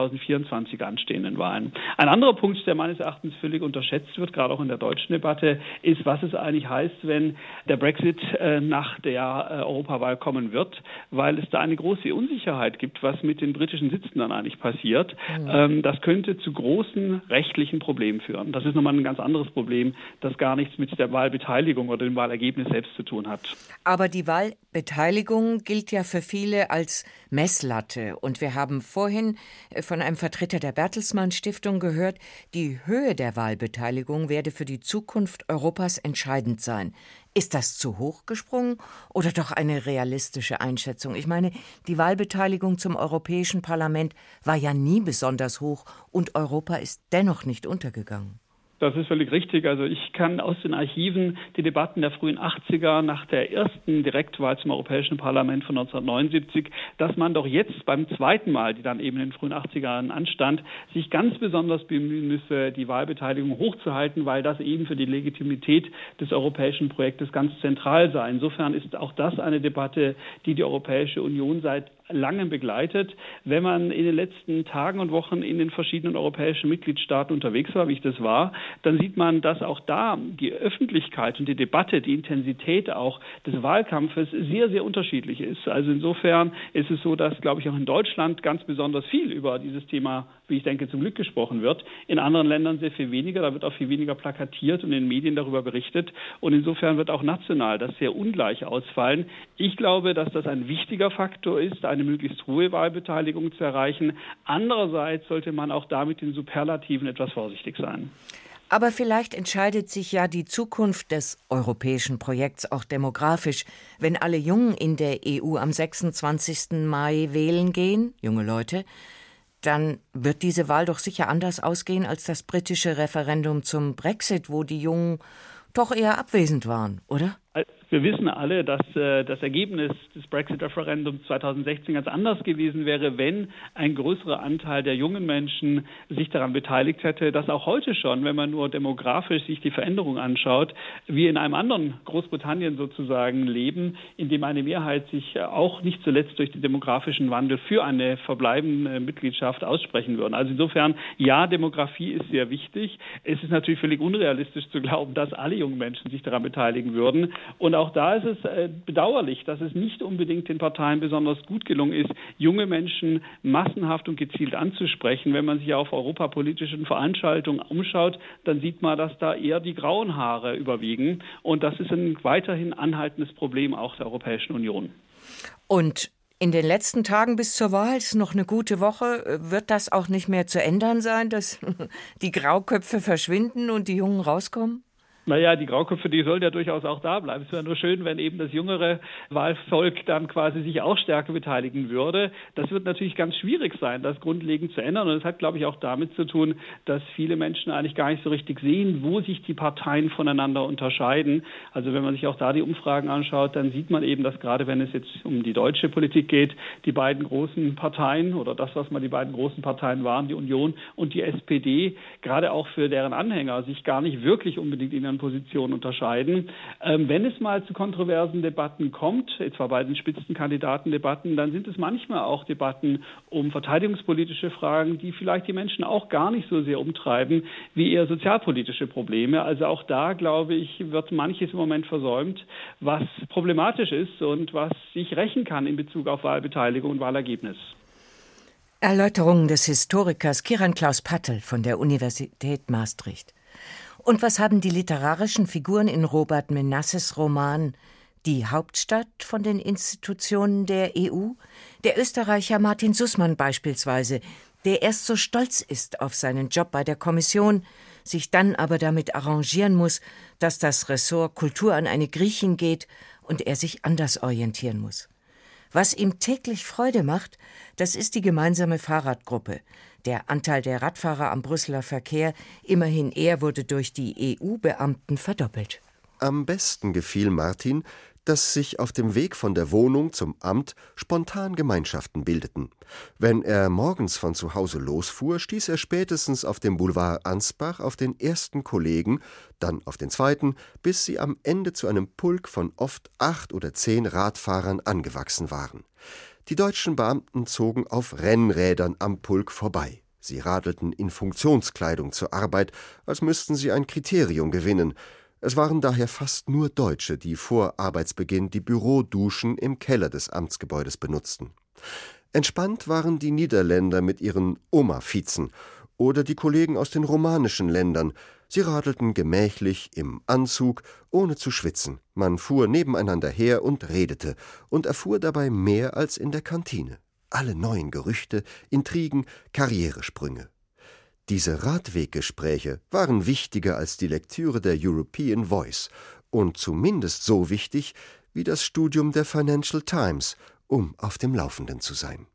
2024 anstehenden Wahlen. Ein anderer Punkt, der meines Erachtens völlig unterschätzt wird, gerade auch in der deutschen Debatte, ist, was es eigentlich heißt, wenn der Brexit nach der Europawahl kommen wird, weil es da eine große Unsicherheit gibt, was mit den britischen Sitzen dann eigentlich passiert. Das könnte zu großen rechtlichen Problemen führen. Das ist nochmal ein ganz anderes Problem, das gar nichts mit der Wahlbeteiligung oder dem Wahlergebnis selbst zu tun hat. Aber die Wahlbeteiligung gilt ja für viele als Messlatte. Und wir haben vorhin von einem Vertreter der Bertelsmann Stiftung gehört, die Höhe der Wahlbeteiligung werde für die Zukunft Europas entscheidend sein. Ist das zu hoch gesprungen oder doch eine realistische Einschätzung? Ich meine, die Wahlbeteiligung zum Europäischen Parlament war ja nie besonders hoch und Europa ist dennoch nicht untergegangen. Das ist völlig richtig. Also ich kann aus den Archiven die Debatten der frühen 80er nach der ersten Direktwahl zum Europäischen Parlament von 1979, dass man doch jetzt beim zweiten Mal, die dann eben in den frühen 80ern anstand, sich ganz besonders bemühen müsse, die Wahlbeteiligung hochzuhalten, weil das eben für die Legitimität des europäischen Projektes ganz zentral sei. Insofern ist auch das eine Debatte, die die Europäische Union seit langem begleitet. Wenn man in den letzten Tagen und Wochen in den verschiedenen europäischen Mitgliedstaaten unterwegs war, wie ich das war, dann sieht man, dass auch da die Öffentlichkeit und die Debatte, die Intensität auch des Wahlkampfes sehr, sehr unterschiedlich ist. Also insofern ist es so, dass, glaube ich, auch in Deutschland ganz besonders viel über dieses Thema, wie ich denke, zum Glück gesprochen wird. In anderen Ländern sehr viel weniger. Da wird auch viel weniger plakatiert und in den Medien darüber berichtet. Und insofern wird auch national das sehr ungleich ausfallen. Ich glaube, dass das ein wichtiger Faktor ist, eine möglichst hohe Wahlbeteiligung zu erreichen. Andererseits sollte man auch da mit den Superlativen etwas vorsichtig sein. Aber vielleicht entscheidet sich ja die Zukunft des europäischen Projekts auch demografisch, wenn alle Jungen in der EU am 26. Mai wählen gehen, junge Leute, dann wird diese Wahl doch sicher anders ausgehen als das britische Referendum zum Brexit, wo die Jungen doch eher abwesend waren, oder? Wir wissen alle, dass das Ergebnis des Brexit-Referendums 2016 ganz anders gewesen wäre, wenn ein größerer Anteil der jungen Menschen sich daran beteiligt hätte, dass auch heute schon, wenn man nur demografisch sich die Veränderung anschaut, wir in einem anderen Großbritannien sozusagen leben, in dem eine Mehrheit sich auch nicht zuletzt durch den demografischen Wandel für eine verbleibende Mitgliedschaft aussprechen würden. Also insofern, ja, Demografie ist sehr wichtig. Es ist natürlich völlig unrealistisch zu glauben, dass alle jungen Menschen sich daran beteiligen würden. Und auch da ist es bedauerlich, dass es nicht unbedingt den Parteien besonders gut gelungen ist, junge Menschen massenhaft und gezielt anzusprechen. Wenn man sich auf europapolitischen Veranstaltungen umschaut, dann sieht man, dass da eher die grauen Haare überwiegen. Und das ist ein weiterhin anhaltendes Problem auch der Europäischen Union. Und in den letzten Tagen bis zur Wahl ist noch eine gute Woche. Wird das auch nicht mehr zu ändern sein, dass die Grauköpfe verschwinden und die Jungen rauskommen? Naja, die Grauköpfe, die sollen ja durchaus auch da bleiben. Es wäre nur schön, wenn eben das jüngere Wahlvolk dann quasi sich auch stärker beteiligen würde. Das wird natürlich ganz schwierig sein, das grundlegend zu ändern. Und das hat, glaube ich, auch damit zu tun, dass viele Menschen eigentlich gar nicht so richtig sehen, wo sich die Parteien voneinander unterscheiden. Also wenn man sich auch da die Umfragen anschaut, dann sieht man eben, dass gerade wenn es jetzt um die deutsche Politik geht, die beiden großen Parteien oder das, was mal die beiden großen Parteien waren, die Union und die SPD, gerade auch für deren Anhänger sich gar nicht wirklich unbedingt in ihren Positionen unterscheiden. Wenn es mal zu kontroversen Debatten kommt, etwa bei den Spitzenkandidatendebatten, dann sind es manchmal auch Debatten um verteidigungspolitische Fragen, die vielleicht die Menschen auch gar nicht so sehr umtreiben, wie eher sozialpolitische Probleme. Also auch da, glaube ich, wird manches im Moment versäumt, was problematisch ist und was sich rächen kann in Bezug auf Wahlbeteiligung und Wahlergebnis. Erläuterungen des Historikers Kiran Klaus Pattel von der Universität Maastricht. Und was haben die literarischen Figuren in Robert Menasses Roman Die Hauptstadt von den Institutionen der EU? Der Österreicher Martin Sussmann beispielsweise, der erst so stolz ist auf seinen Job bei der Kommission, sich dann aber damit arrangieren muss, dass das Ressort Kultur an eine Griechin geht und er sich anders orientieren muss. Was ihm täglich Freude macht, das ist die gemeinsame Fahrradgruppe. Der Anteil der Radfahrer am Brüsseler Verkehr, immerhin er wurde durch die EU-Beamten verdoppelt. Am besten gefiel Martin, dass sich auf dem Weg von der Wohnung zum Amt spontan Gemeinschaften bildeten. Wenn er morgens von zu Hause losfuhr, stieß er spätestens auf dem Boulevard Ansbach auf den ersten Kollegen, dann auf den zweiten, bis sie am Ende zu einem Pulk von oft 8 oder 10 Radfahrern angewachsen waren. Die deutschen Beamten zogen auf Rennrädern am Pulk vorbei. Sie radelten in Funktionskleidung zur Arbeit, als müssten sie ein Kriterium gewinnen. Es waren daher fast nur Deutsche, die vor Arbeitsbeginn die Büroduschen im Keller des Amtsgebäudes benutzten. Entspannt waren die Niederländer mit ihren Oma-Vizen oder die Kollegen aus den romanischen Ländern. Sie radelten gemächlich im Anzug, ohne zu schwitzen. Man fuhr nebeneinander her und redete und erfuhr dabei mehr als in der Kantine. Alle neuen Gerüchte, Intrigen, Karrieresprünge. Diese Radweggespräche waren wichtiger als die Lektüre der European Voice und zumindest so wichtig wie das Studium der Financial Times, um auf dem Laufenden zu sein.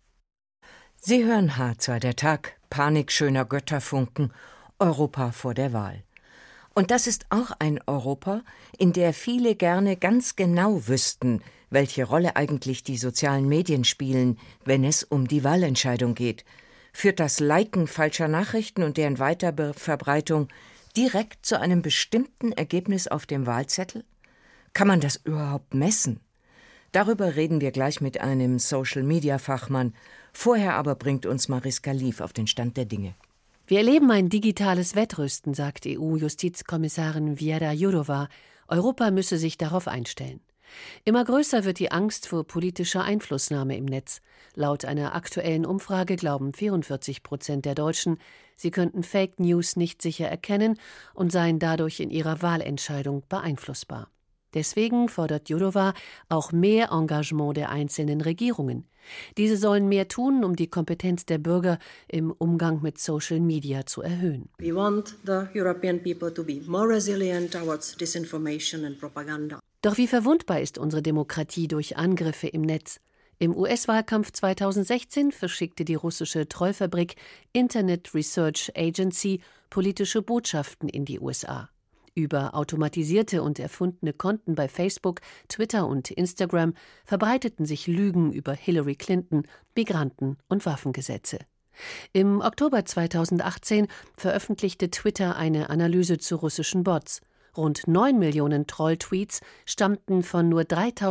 Sie hören H2 der Tag, Panik schöner Götterfunken, Europa vor der Wahl. Und das ist auch ein Europa, in der viele gerne ganz genau wüssten, welche Rolle eigentlich die sozialen Medien spielen, wenn es um die Wahlentscheidung geht. Führt das Liken falscher Nachrichten und deren Weiterverbreitung direkt zu einem bestimmten Ergebnis auf dem Wahlzettel? Kann man das überhaupt messen? Darüber reden wir gleich mit einem Social-Media-Fachmann. Vorher aber bringt uns Mariska Lief auf den Stand der Dinge. Wir erleben ein digitales Wettrüsten, sagt EU-Justizkommissarin Věra Jourová. Europa müsse sich darauf einstellen. Immer größer wird die Angst vor politischer Einflussnahme im Netz. Laut einer aktuellen Umfrage glauben 44% der Deutschen, sie könnten Fake News nicht sicher erkennen und seien dadurch in ihrer Wahlentscheidung beeinflussbar. Deswegen fordert Jourová auch mehr Engagement der einzelnen Regierungen. Diese sollen mehr tun, um die Kompetenz der Bürger im Umgang mit Social Media zu erhöhen. We want the European people to be more resilient towards disinformation and propaganda. Doch wie verwundbar ist unsere Demokratie durch Angriffe im Netz? Im US-Wahlkampf 2016 verschickte die russische Trollfabrik Internet Research Agency politische Botschaften in die USA. Über automatisierte und erfundene Konten bei Facebook, Twitter und Instagram verbreiteten sich Lügen über Hillary Clinton, Migranten und Waffengesetze. Im Oktober 2018 veröffentlichte Twitter eine Analyse zu russischen Bots. Rund 9 Millionen Troll-Tweets stammten von nur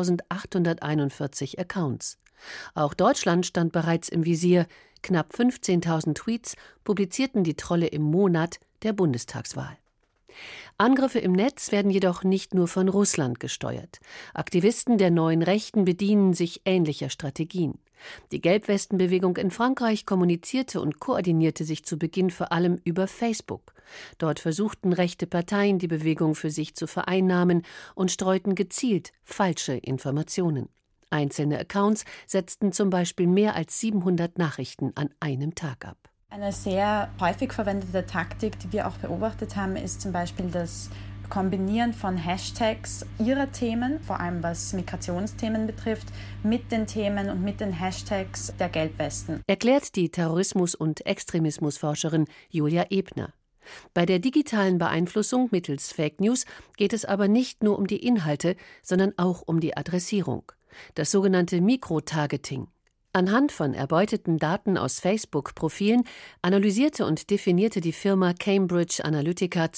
3.841 Accounts. Auch Deutschland stand bereits im Visier. Knapp 15.000 Tweets publizierten die Trolle im Monat der Bundestagswahl. Angriffe im Netz werden jedoch nicht nur von Russland gesteuert. Aktivisten der neuen Rechten bedienen sich ähnlicher Strategien. Die Gelbwestenbewegung in Frankreich kommunizierte und koordinierte sich zu Beginn vor allem über Facebook. Dort versuchten rechte Parteien, die Bewegung für sich zu vereinnahmen und streuten gezielt falsche Informationen. Einzelne Accounts setzten zum Beispiel mehr als 700 Nachrichten an einem Tag ab. Eine sehr häufig verwendete Taktik, die wir auch beobachtet haben, ist zum Beispiel das Kombinieren von Hashtags ihrer Themen, vor allem was Migrationsthemen betrifft, mit den Themen und mit den Hashtags der Gelbwesten. Erklärt die Terrorismus- und Extremismusforscherin Julia Ebner. Bei der digitalen Beeinflussung mittels Fake News geht es aber nicht nur um die Inhalte, sondern auch um die Adressierung. Das sogenannte Mikrotargeting. Anhand von erbeuteten Daten aus Facebook-Profilen analysierte und definierte die Firma Cambridge Analytica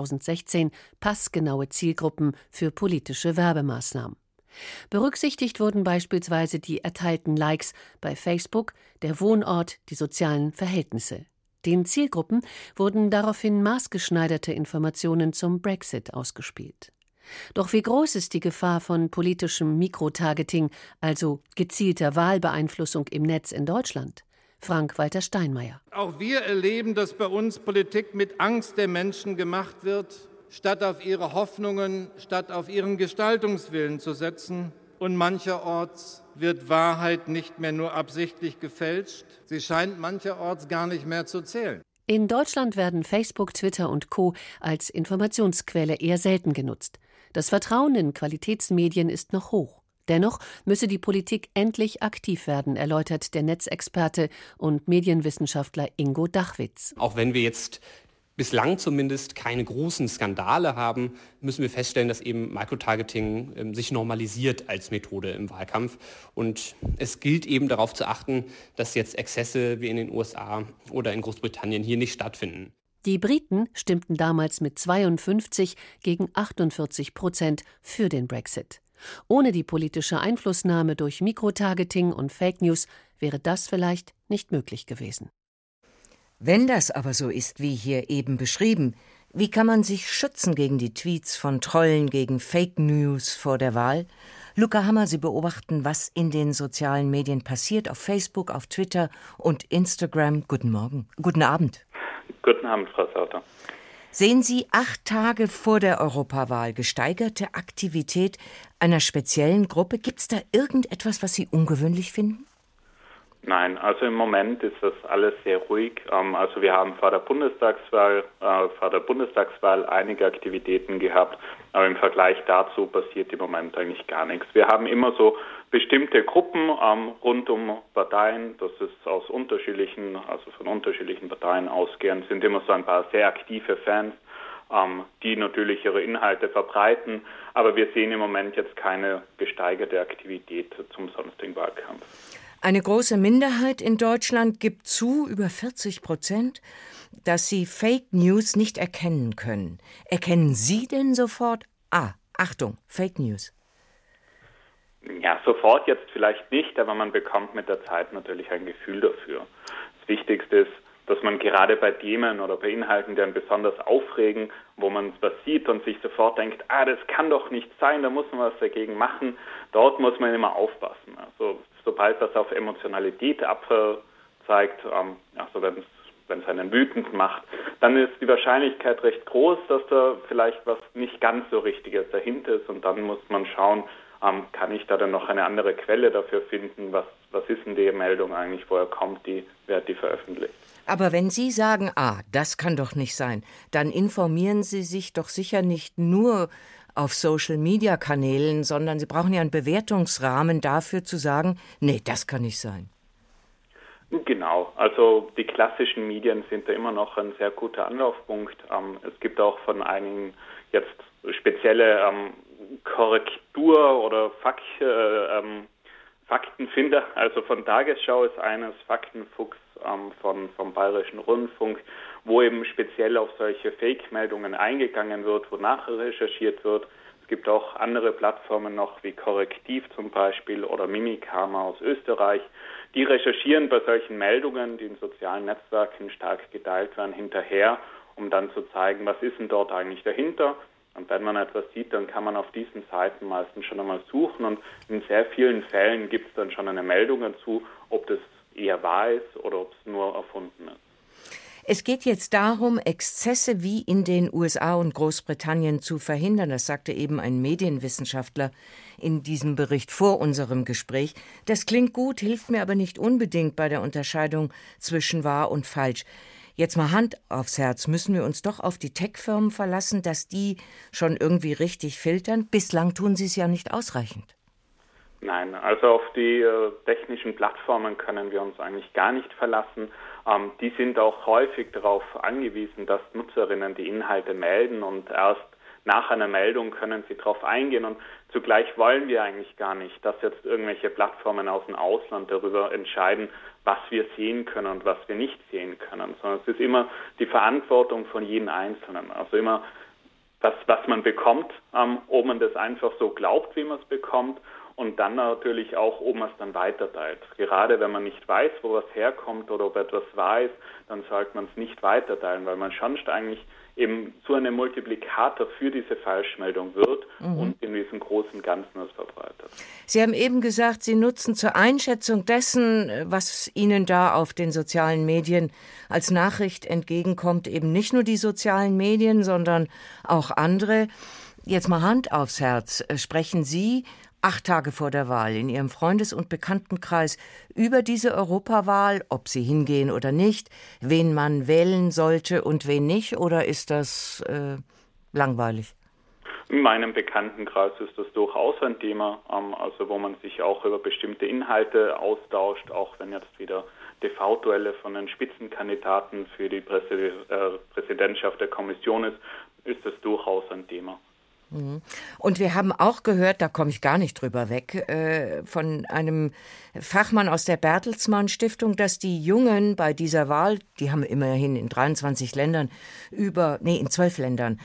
2016 passgenaue Zielgruppen für politische Werbemaßnahmen. Berücksichtigt wurden beispielsweise die erteilten Likes bei Facebook, der Wohnort, die sozialen Verhältnisse. Den Zielgruppen wurden daraufhin maßgeschneiderte Informationen zum Brexit ausgespielt. Doch wie groß ist die Gefahr von politischem Mikrotargeting, also gezielter Wahlbeeinflussung im Netz in Deutschland? Frank-Walter Steinmeier. Auch wir erleben, dass bei uns Politik mit Angst der Menschen gemacht wird, statt auf ihre Hoffnungen, statt auf ihren Gestaltungswillen zu setzen. Und mancherorts wird Wahrheit nicht mehr nur absichtlich gefälscht, sie scheint mancherorts gar nicht mehr zu zählen. In Deutschland werden Facebook, Twitter und Co. als Informationsquelle eher selten genutzt. Das Vertrauen in Qualitätsmedien ist noch hoch. Dennoch müsse die Politik endlich aktiv werden, erläutert der Netzexperte und Medienwissenschaftler Ingo Dachwitz. Auch wenn wir jetzt bislang zumindest keine großen Skandale haben, müssen wir feststellen, dass eben Microtargeting sich normalisiert als Methode im Wahlkampf. Und es gilt eben darauf zu achten, dass jetzt Exzesse wie in den USA oder in Großbritannien hier nicht stattfinden. Die Briten stimmten damals mit 52 gegen 48% für den Brexit. Ohne die politische Einflussnahme durch Mikrotargeting und Fake News wäre das vielleicht nicht möglich gewesen. Wenn das aber so ist, wie hier eben beschrieben, wie kann man sich schützen gegen die Tweets von Trollen gegen Fake News vor der Wahl? Luca Hammer, Sie beobachten, was in den sozialen Medien passiert, auf Facebook, auf Twitter und Instagram. Guten Morgen. Guten Abend. Guten Abend, Frau Sauter. Sehen Sie 8 Tage vor der Europawahl gesteigerte Aktivität einer speziellen Gruppe? Gibt es da irgendetwas, was Sie ungewöhnlich finden? Nein, also im Moment ist das alles sehr ruhig. Also wir haben vor der Bundestagswahl einige Aktivitäten gehabt, aber im Vergleich dazu passiert im Moment eigentlich gar nichts. Wir haben immer so bestimmte Gruppen rund um Parteien, das ist von unterschiedlichen Parteien ausgehend, sind immer so ein paar sehr aktive Fans, die natürlich ihre Inhalte verbreiten, aber wir sehen im Moment jetzt keine gesteigerte Aktivität zum sonstigen Wahlkampf. Eine große Minderheit in Deutschland gibt zu, über 40%, dass sie Fake News nicht erkennen können. Erkennen Sie denn sofort? Achtung, Fake News. Ja, sofort jetzt vielleicht nicht, aber man bekommt mit der Zeit natürlich ein Gefühl dafür. Das Wichtigste ist, dass man gerade bei Themen oder bei Inhalten, die einen besonders aufregen, wo man was sieht und sich sofort denkt, das kann doch nicht sein, da muss man was dagegen machen, dort muss man immer aufpassen. Also sobald das auf Emotionalität abzeigt, wenn wenn es einen wütend macht, dann ist die Wahrscheinlichkeit recht groß, dass da vielleicht was nicht ganz so Richtiges dahinter ist. Und dann muss man schauen, kann ich da dann noch eine andere Quelle dafür finden, was ist denn die Meldung eigentlich, woher kommt die, wer hat die veröffentlicht. Aber wenn Sie sagen, das kann doch nicht sein, dann informieren Sie sich doch sicher nicht nur auf Social-Media-Kanälen, sondern Sie brauchen ja einen Bewertungsrahmen dafür zu sagen, nee, das kann nicht sein. Genau, also die klassischen Medien sind da immer noch ein sehr guter Anlaufpunkt. Es gibt auch von einigen jetzt spezielle Korrektur- oder Faktenfinder, also von Tagesschau ist eines, Faktenfuchs vom Bayerischen Rundfunk, wo eben speziell auf solche Fake-Meldungen eingegangen wird, wo nachher recherchiert wird. Es gibt auch andere Plattformen noch, wie Korrektiv zum Beispiel oder Mimikama aus Österreich. Die recherchieren bei solchen Meldungen, die in sozialen Netzwerken stark geteilt werden, hinterher, um dann zu zeigen, was ist denn dort eigentlich dahinter. Und wenn man etwas sieht, dann kann man auf diesen Seiten meistens schon einmal suchen. Und in sehr vielen Fällen gibt es dann schon eine Meldung dazu, ob das eher wahr ist oder ob es nur erfunden ist. Es geht jetzt darum, Exzesse wie in den USA und Großbritannien zu verhindern. Das sagte eben ein Medienwissenschaftler in diesem Bericht vor unserem Gespräch. Das klingt gut, hilft mir aber nicht unbedingt bei der Unterscheidung zwischen wahr und falsch. Jetzt mal Hand aufs Herz, müssen wir uns doch auf die Tech-Firmen verlassen, dass die schon irgendwie richtig filtern? Bislang tun sie es ja nicht ausreichend. Nein, also auf die technischen Plattformen können wir uns eigentlich gar nicht verlassen. Die sind auch häufig darauf angewiesen, dass Nutzerinnen die Inhalte melden und erst nach einer Meldung können sie darauf eingehen. Und zugleich wollen wir eigentlich gar nicht, dass jetzt irgendwelche Plattformen aus dem Ausland darüber entscheiden, was wir sehen können und was wir nicht sehen können, sondern es ist immer die Verantwortung von jedem Einzelnen. Also immer was man bekommt, ob man das einfach so glaubt, wie man es bekommt, und dann natürlich auch, ob man es dann weiterteilt. Gerade wenn man nicht weiß, wo was herkommt oder ob etwas wahr ist, dann sollte man es nicht weiterteilen, weil man sonst eigentlich eben zu einem Multiplikator für diese Falschmeldung wird und in diesem großen Ganzen das verbreitet. Sie haben eben gesagt, Sie nutzen zur Einschätzung dessen, was Ihnen da auf den sozialen Medien als Nachricht entgegenkommt, eben nicht nur die sozialen Medien, sondern auch andere. Jetzt mal Hand aufs Herz. Sprechen Sie 8 Tage vor der Wahl in Ihrem Freundes- und Bekanntenkreis über diese Europawahl, ob Sie hingehen oder nicht, wen man wählen sollte und wen nicht, oder ist das langweilig? In meinem Bekanntenkreis ist das durchaus ein Thema, also wo man sich auch über bestimmte Inhalte austauscht, auch wenn jetzt wieder TV-Duelle von den Spitzenkandidaten für die Präsidentschaft der Kommission ist das durchaus ein Thema. Und wir haben auch gehört, da komme ich gar nicht drüber weg, von einem Fachmann aus der Bertelsmann Stiftung, dass die Jungen bei dieser Wahl, die haben immerhin in 23 Ländern in 12 Ländern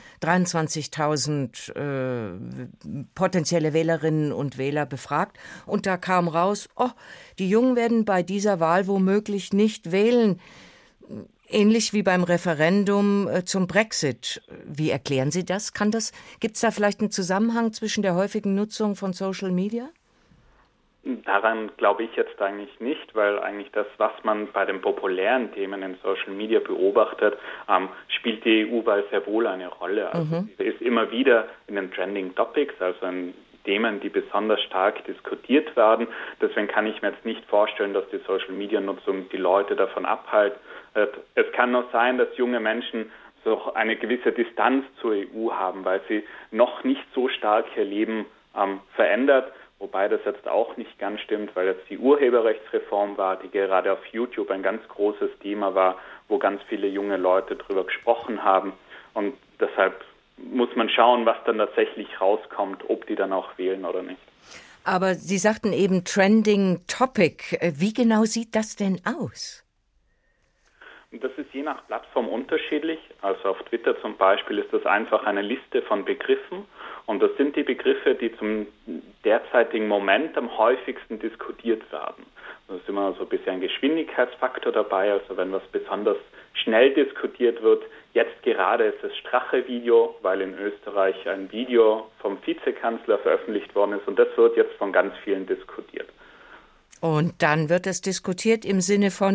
23.000 potenzielle Wählerinnen und Wähler befragt. Und da kam raus, die Jungen werden bei dieser Wahl womöglich nicht wählen. Ähnlich wie beim Referendum zum Brexit. Wie erklären Sie das? Gibt es da vielleicht einen Zusammenhang zwischen der häufigen Nutzung von Social Media? Daran glaube ich jetzt eigentlich nicht, weil eigentlich das, was man bei den populären Themen in Social Media beobachtet, spielt die EU-Wahl sehr wohl eine Rolle. Also sie ist immer wieder in den Trending Topics, also in Themen, die besonders stark diskutiert werden. Deswegen kann ich mir jetzt nicht vorstellen, dass die Social-Media-Nutzung die Leute davon abhält. Es kann nur sein, dass junge Menschen so eine gewisse Distanz zur EU haben, weil sie noch nicht so stark ihr Leben verändert. Wobei das jetzt auch nicht ganz stimmt, weil jetzt die Urheberrechtsreform war, die gerade auf YouTube ein ganz großes Thema war, wo ganz viele junge Leute drüber gesprochen haben. Und deshalb muss man schauen, was dann tatsächlich rauskommt, ob die dann auch wählen oder nicht. Aber Sie sagten eben Trending Topic. Wie genau sieht das denn aus? Das ist je nach Plattform unterschiedlich. Also auf Twitter zum Beispiel ist das einfach eine Liste von Begriffen. Und das sind die Begriffe, die zum derzeitigen Moment am häufigsten diskutiert werden. Da ist immer so ein bisschen ein Geschwindigkeitsfaktor dabei. Also wenn was besonders schnell diskutiert wird, jetzt gerade ist das Strache-Video, weil in Österreich ein Video vom Vizekanzler veröffentlicht worden ist. Und das wird jetzt von ganz vielen diskutiert. Und dann wird es diskutiert im Sinne von,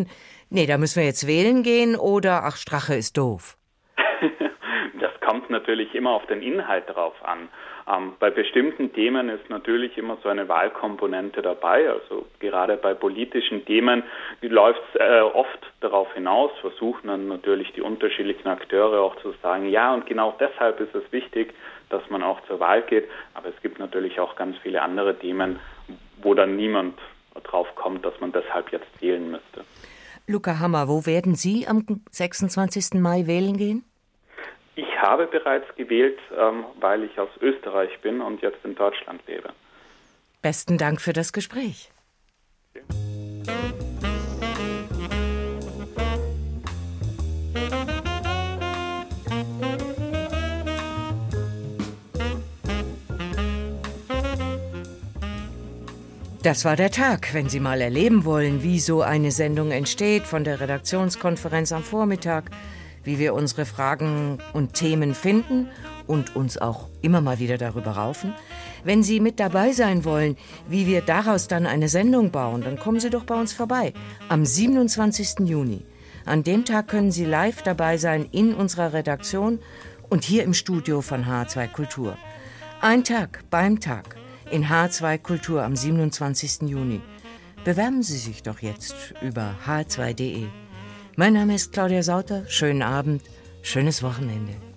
Nee, da müssen wir jetzt wählen gehen oder ach, Strache ist doof. Das kommt natürlich immer auf den Inhalt drauf an. Bei bestimmten Themen ist natürlich immer so eine Wahlkomponente dabei. Also gerade bei politischen Themen läuft es oft darauf hinaus, versuchen dann natürlich die unterschiedlichen Akteure auch zu sagen, ja, und genau deshalb ist es wichtig, dass man auch zur Wahl geht. Aber es gibt natürlich auch ganz viele andere Themen, wo dann niemand drauf kommt, dass man deshalb jetzt wählen müsste. Luca Hammer, wo werden Sie am 26. Mai wählen gehen? Ich habe bereits gewählt, weil ich aus Österreich bin und jetzt in Deutschland lebe. Besten Dank für das Gespräch. Das war der Tag, wenn Sie mal erleben wollen, wie so eine Sendung entsteht, von der Redaktionskonferenz am Vormittag, wie wir unsere Fragen und Themen finden und uns auch immer mal wieder darüber raufen. Wenn Sie mit dabei sein wollen, wie wir daraus dann eine Sendung bauen, dann kommen Sie doch bei uns vorbei, am 27. Juni. An dem Tag können Sie live dabei sein in unserer Redaktion und hier im Studio von H2 Kultur. Ein Tag beim Tag in H2 Kultur am 27. Juni. Bewerben Sie sich doch jetzt über h2.de. Mein Name ist Claudia Sauter. Schönen Abend, schönes Wochenende.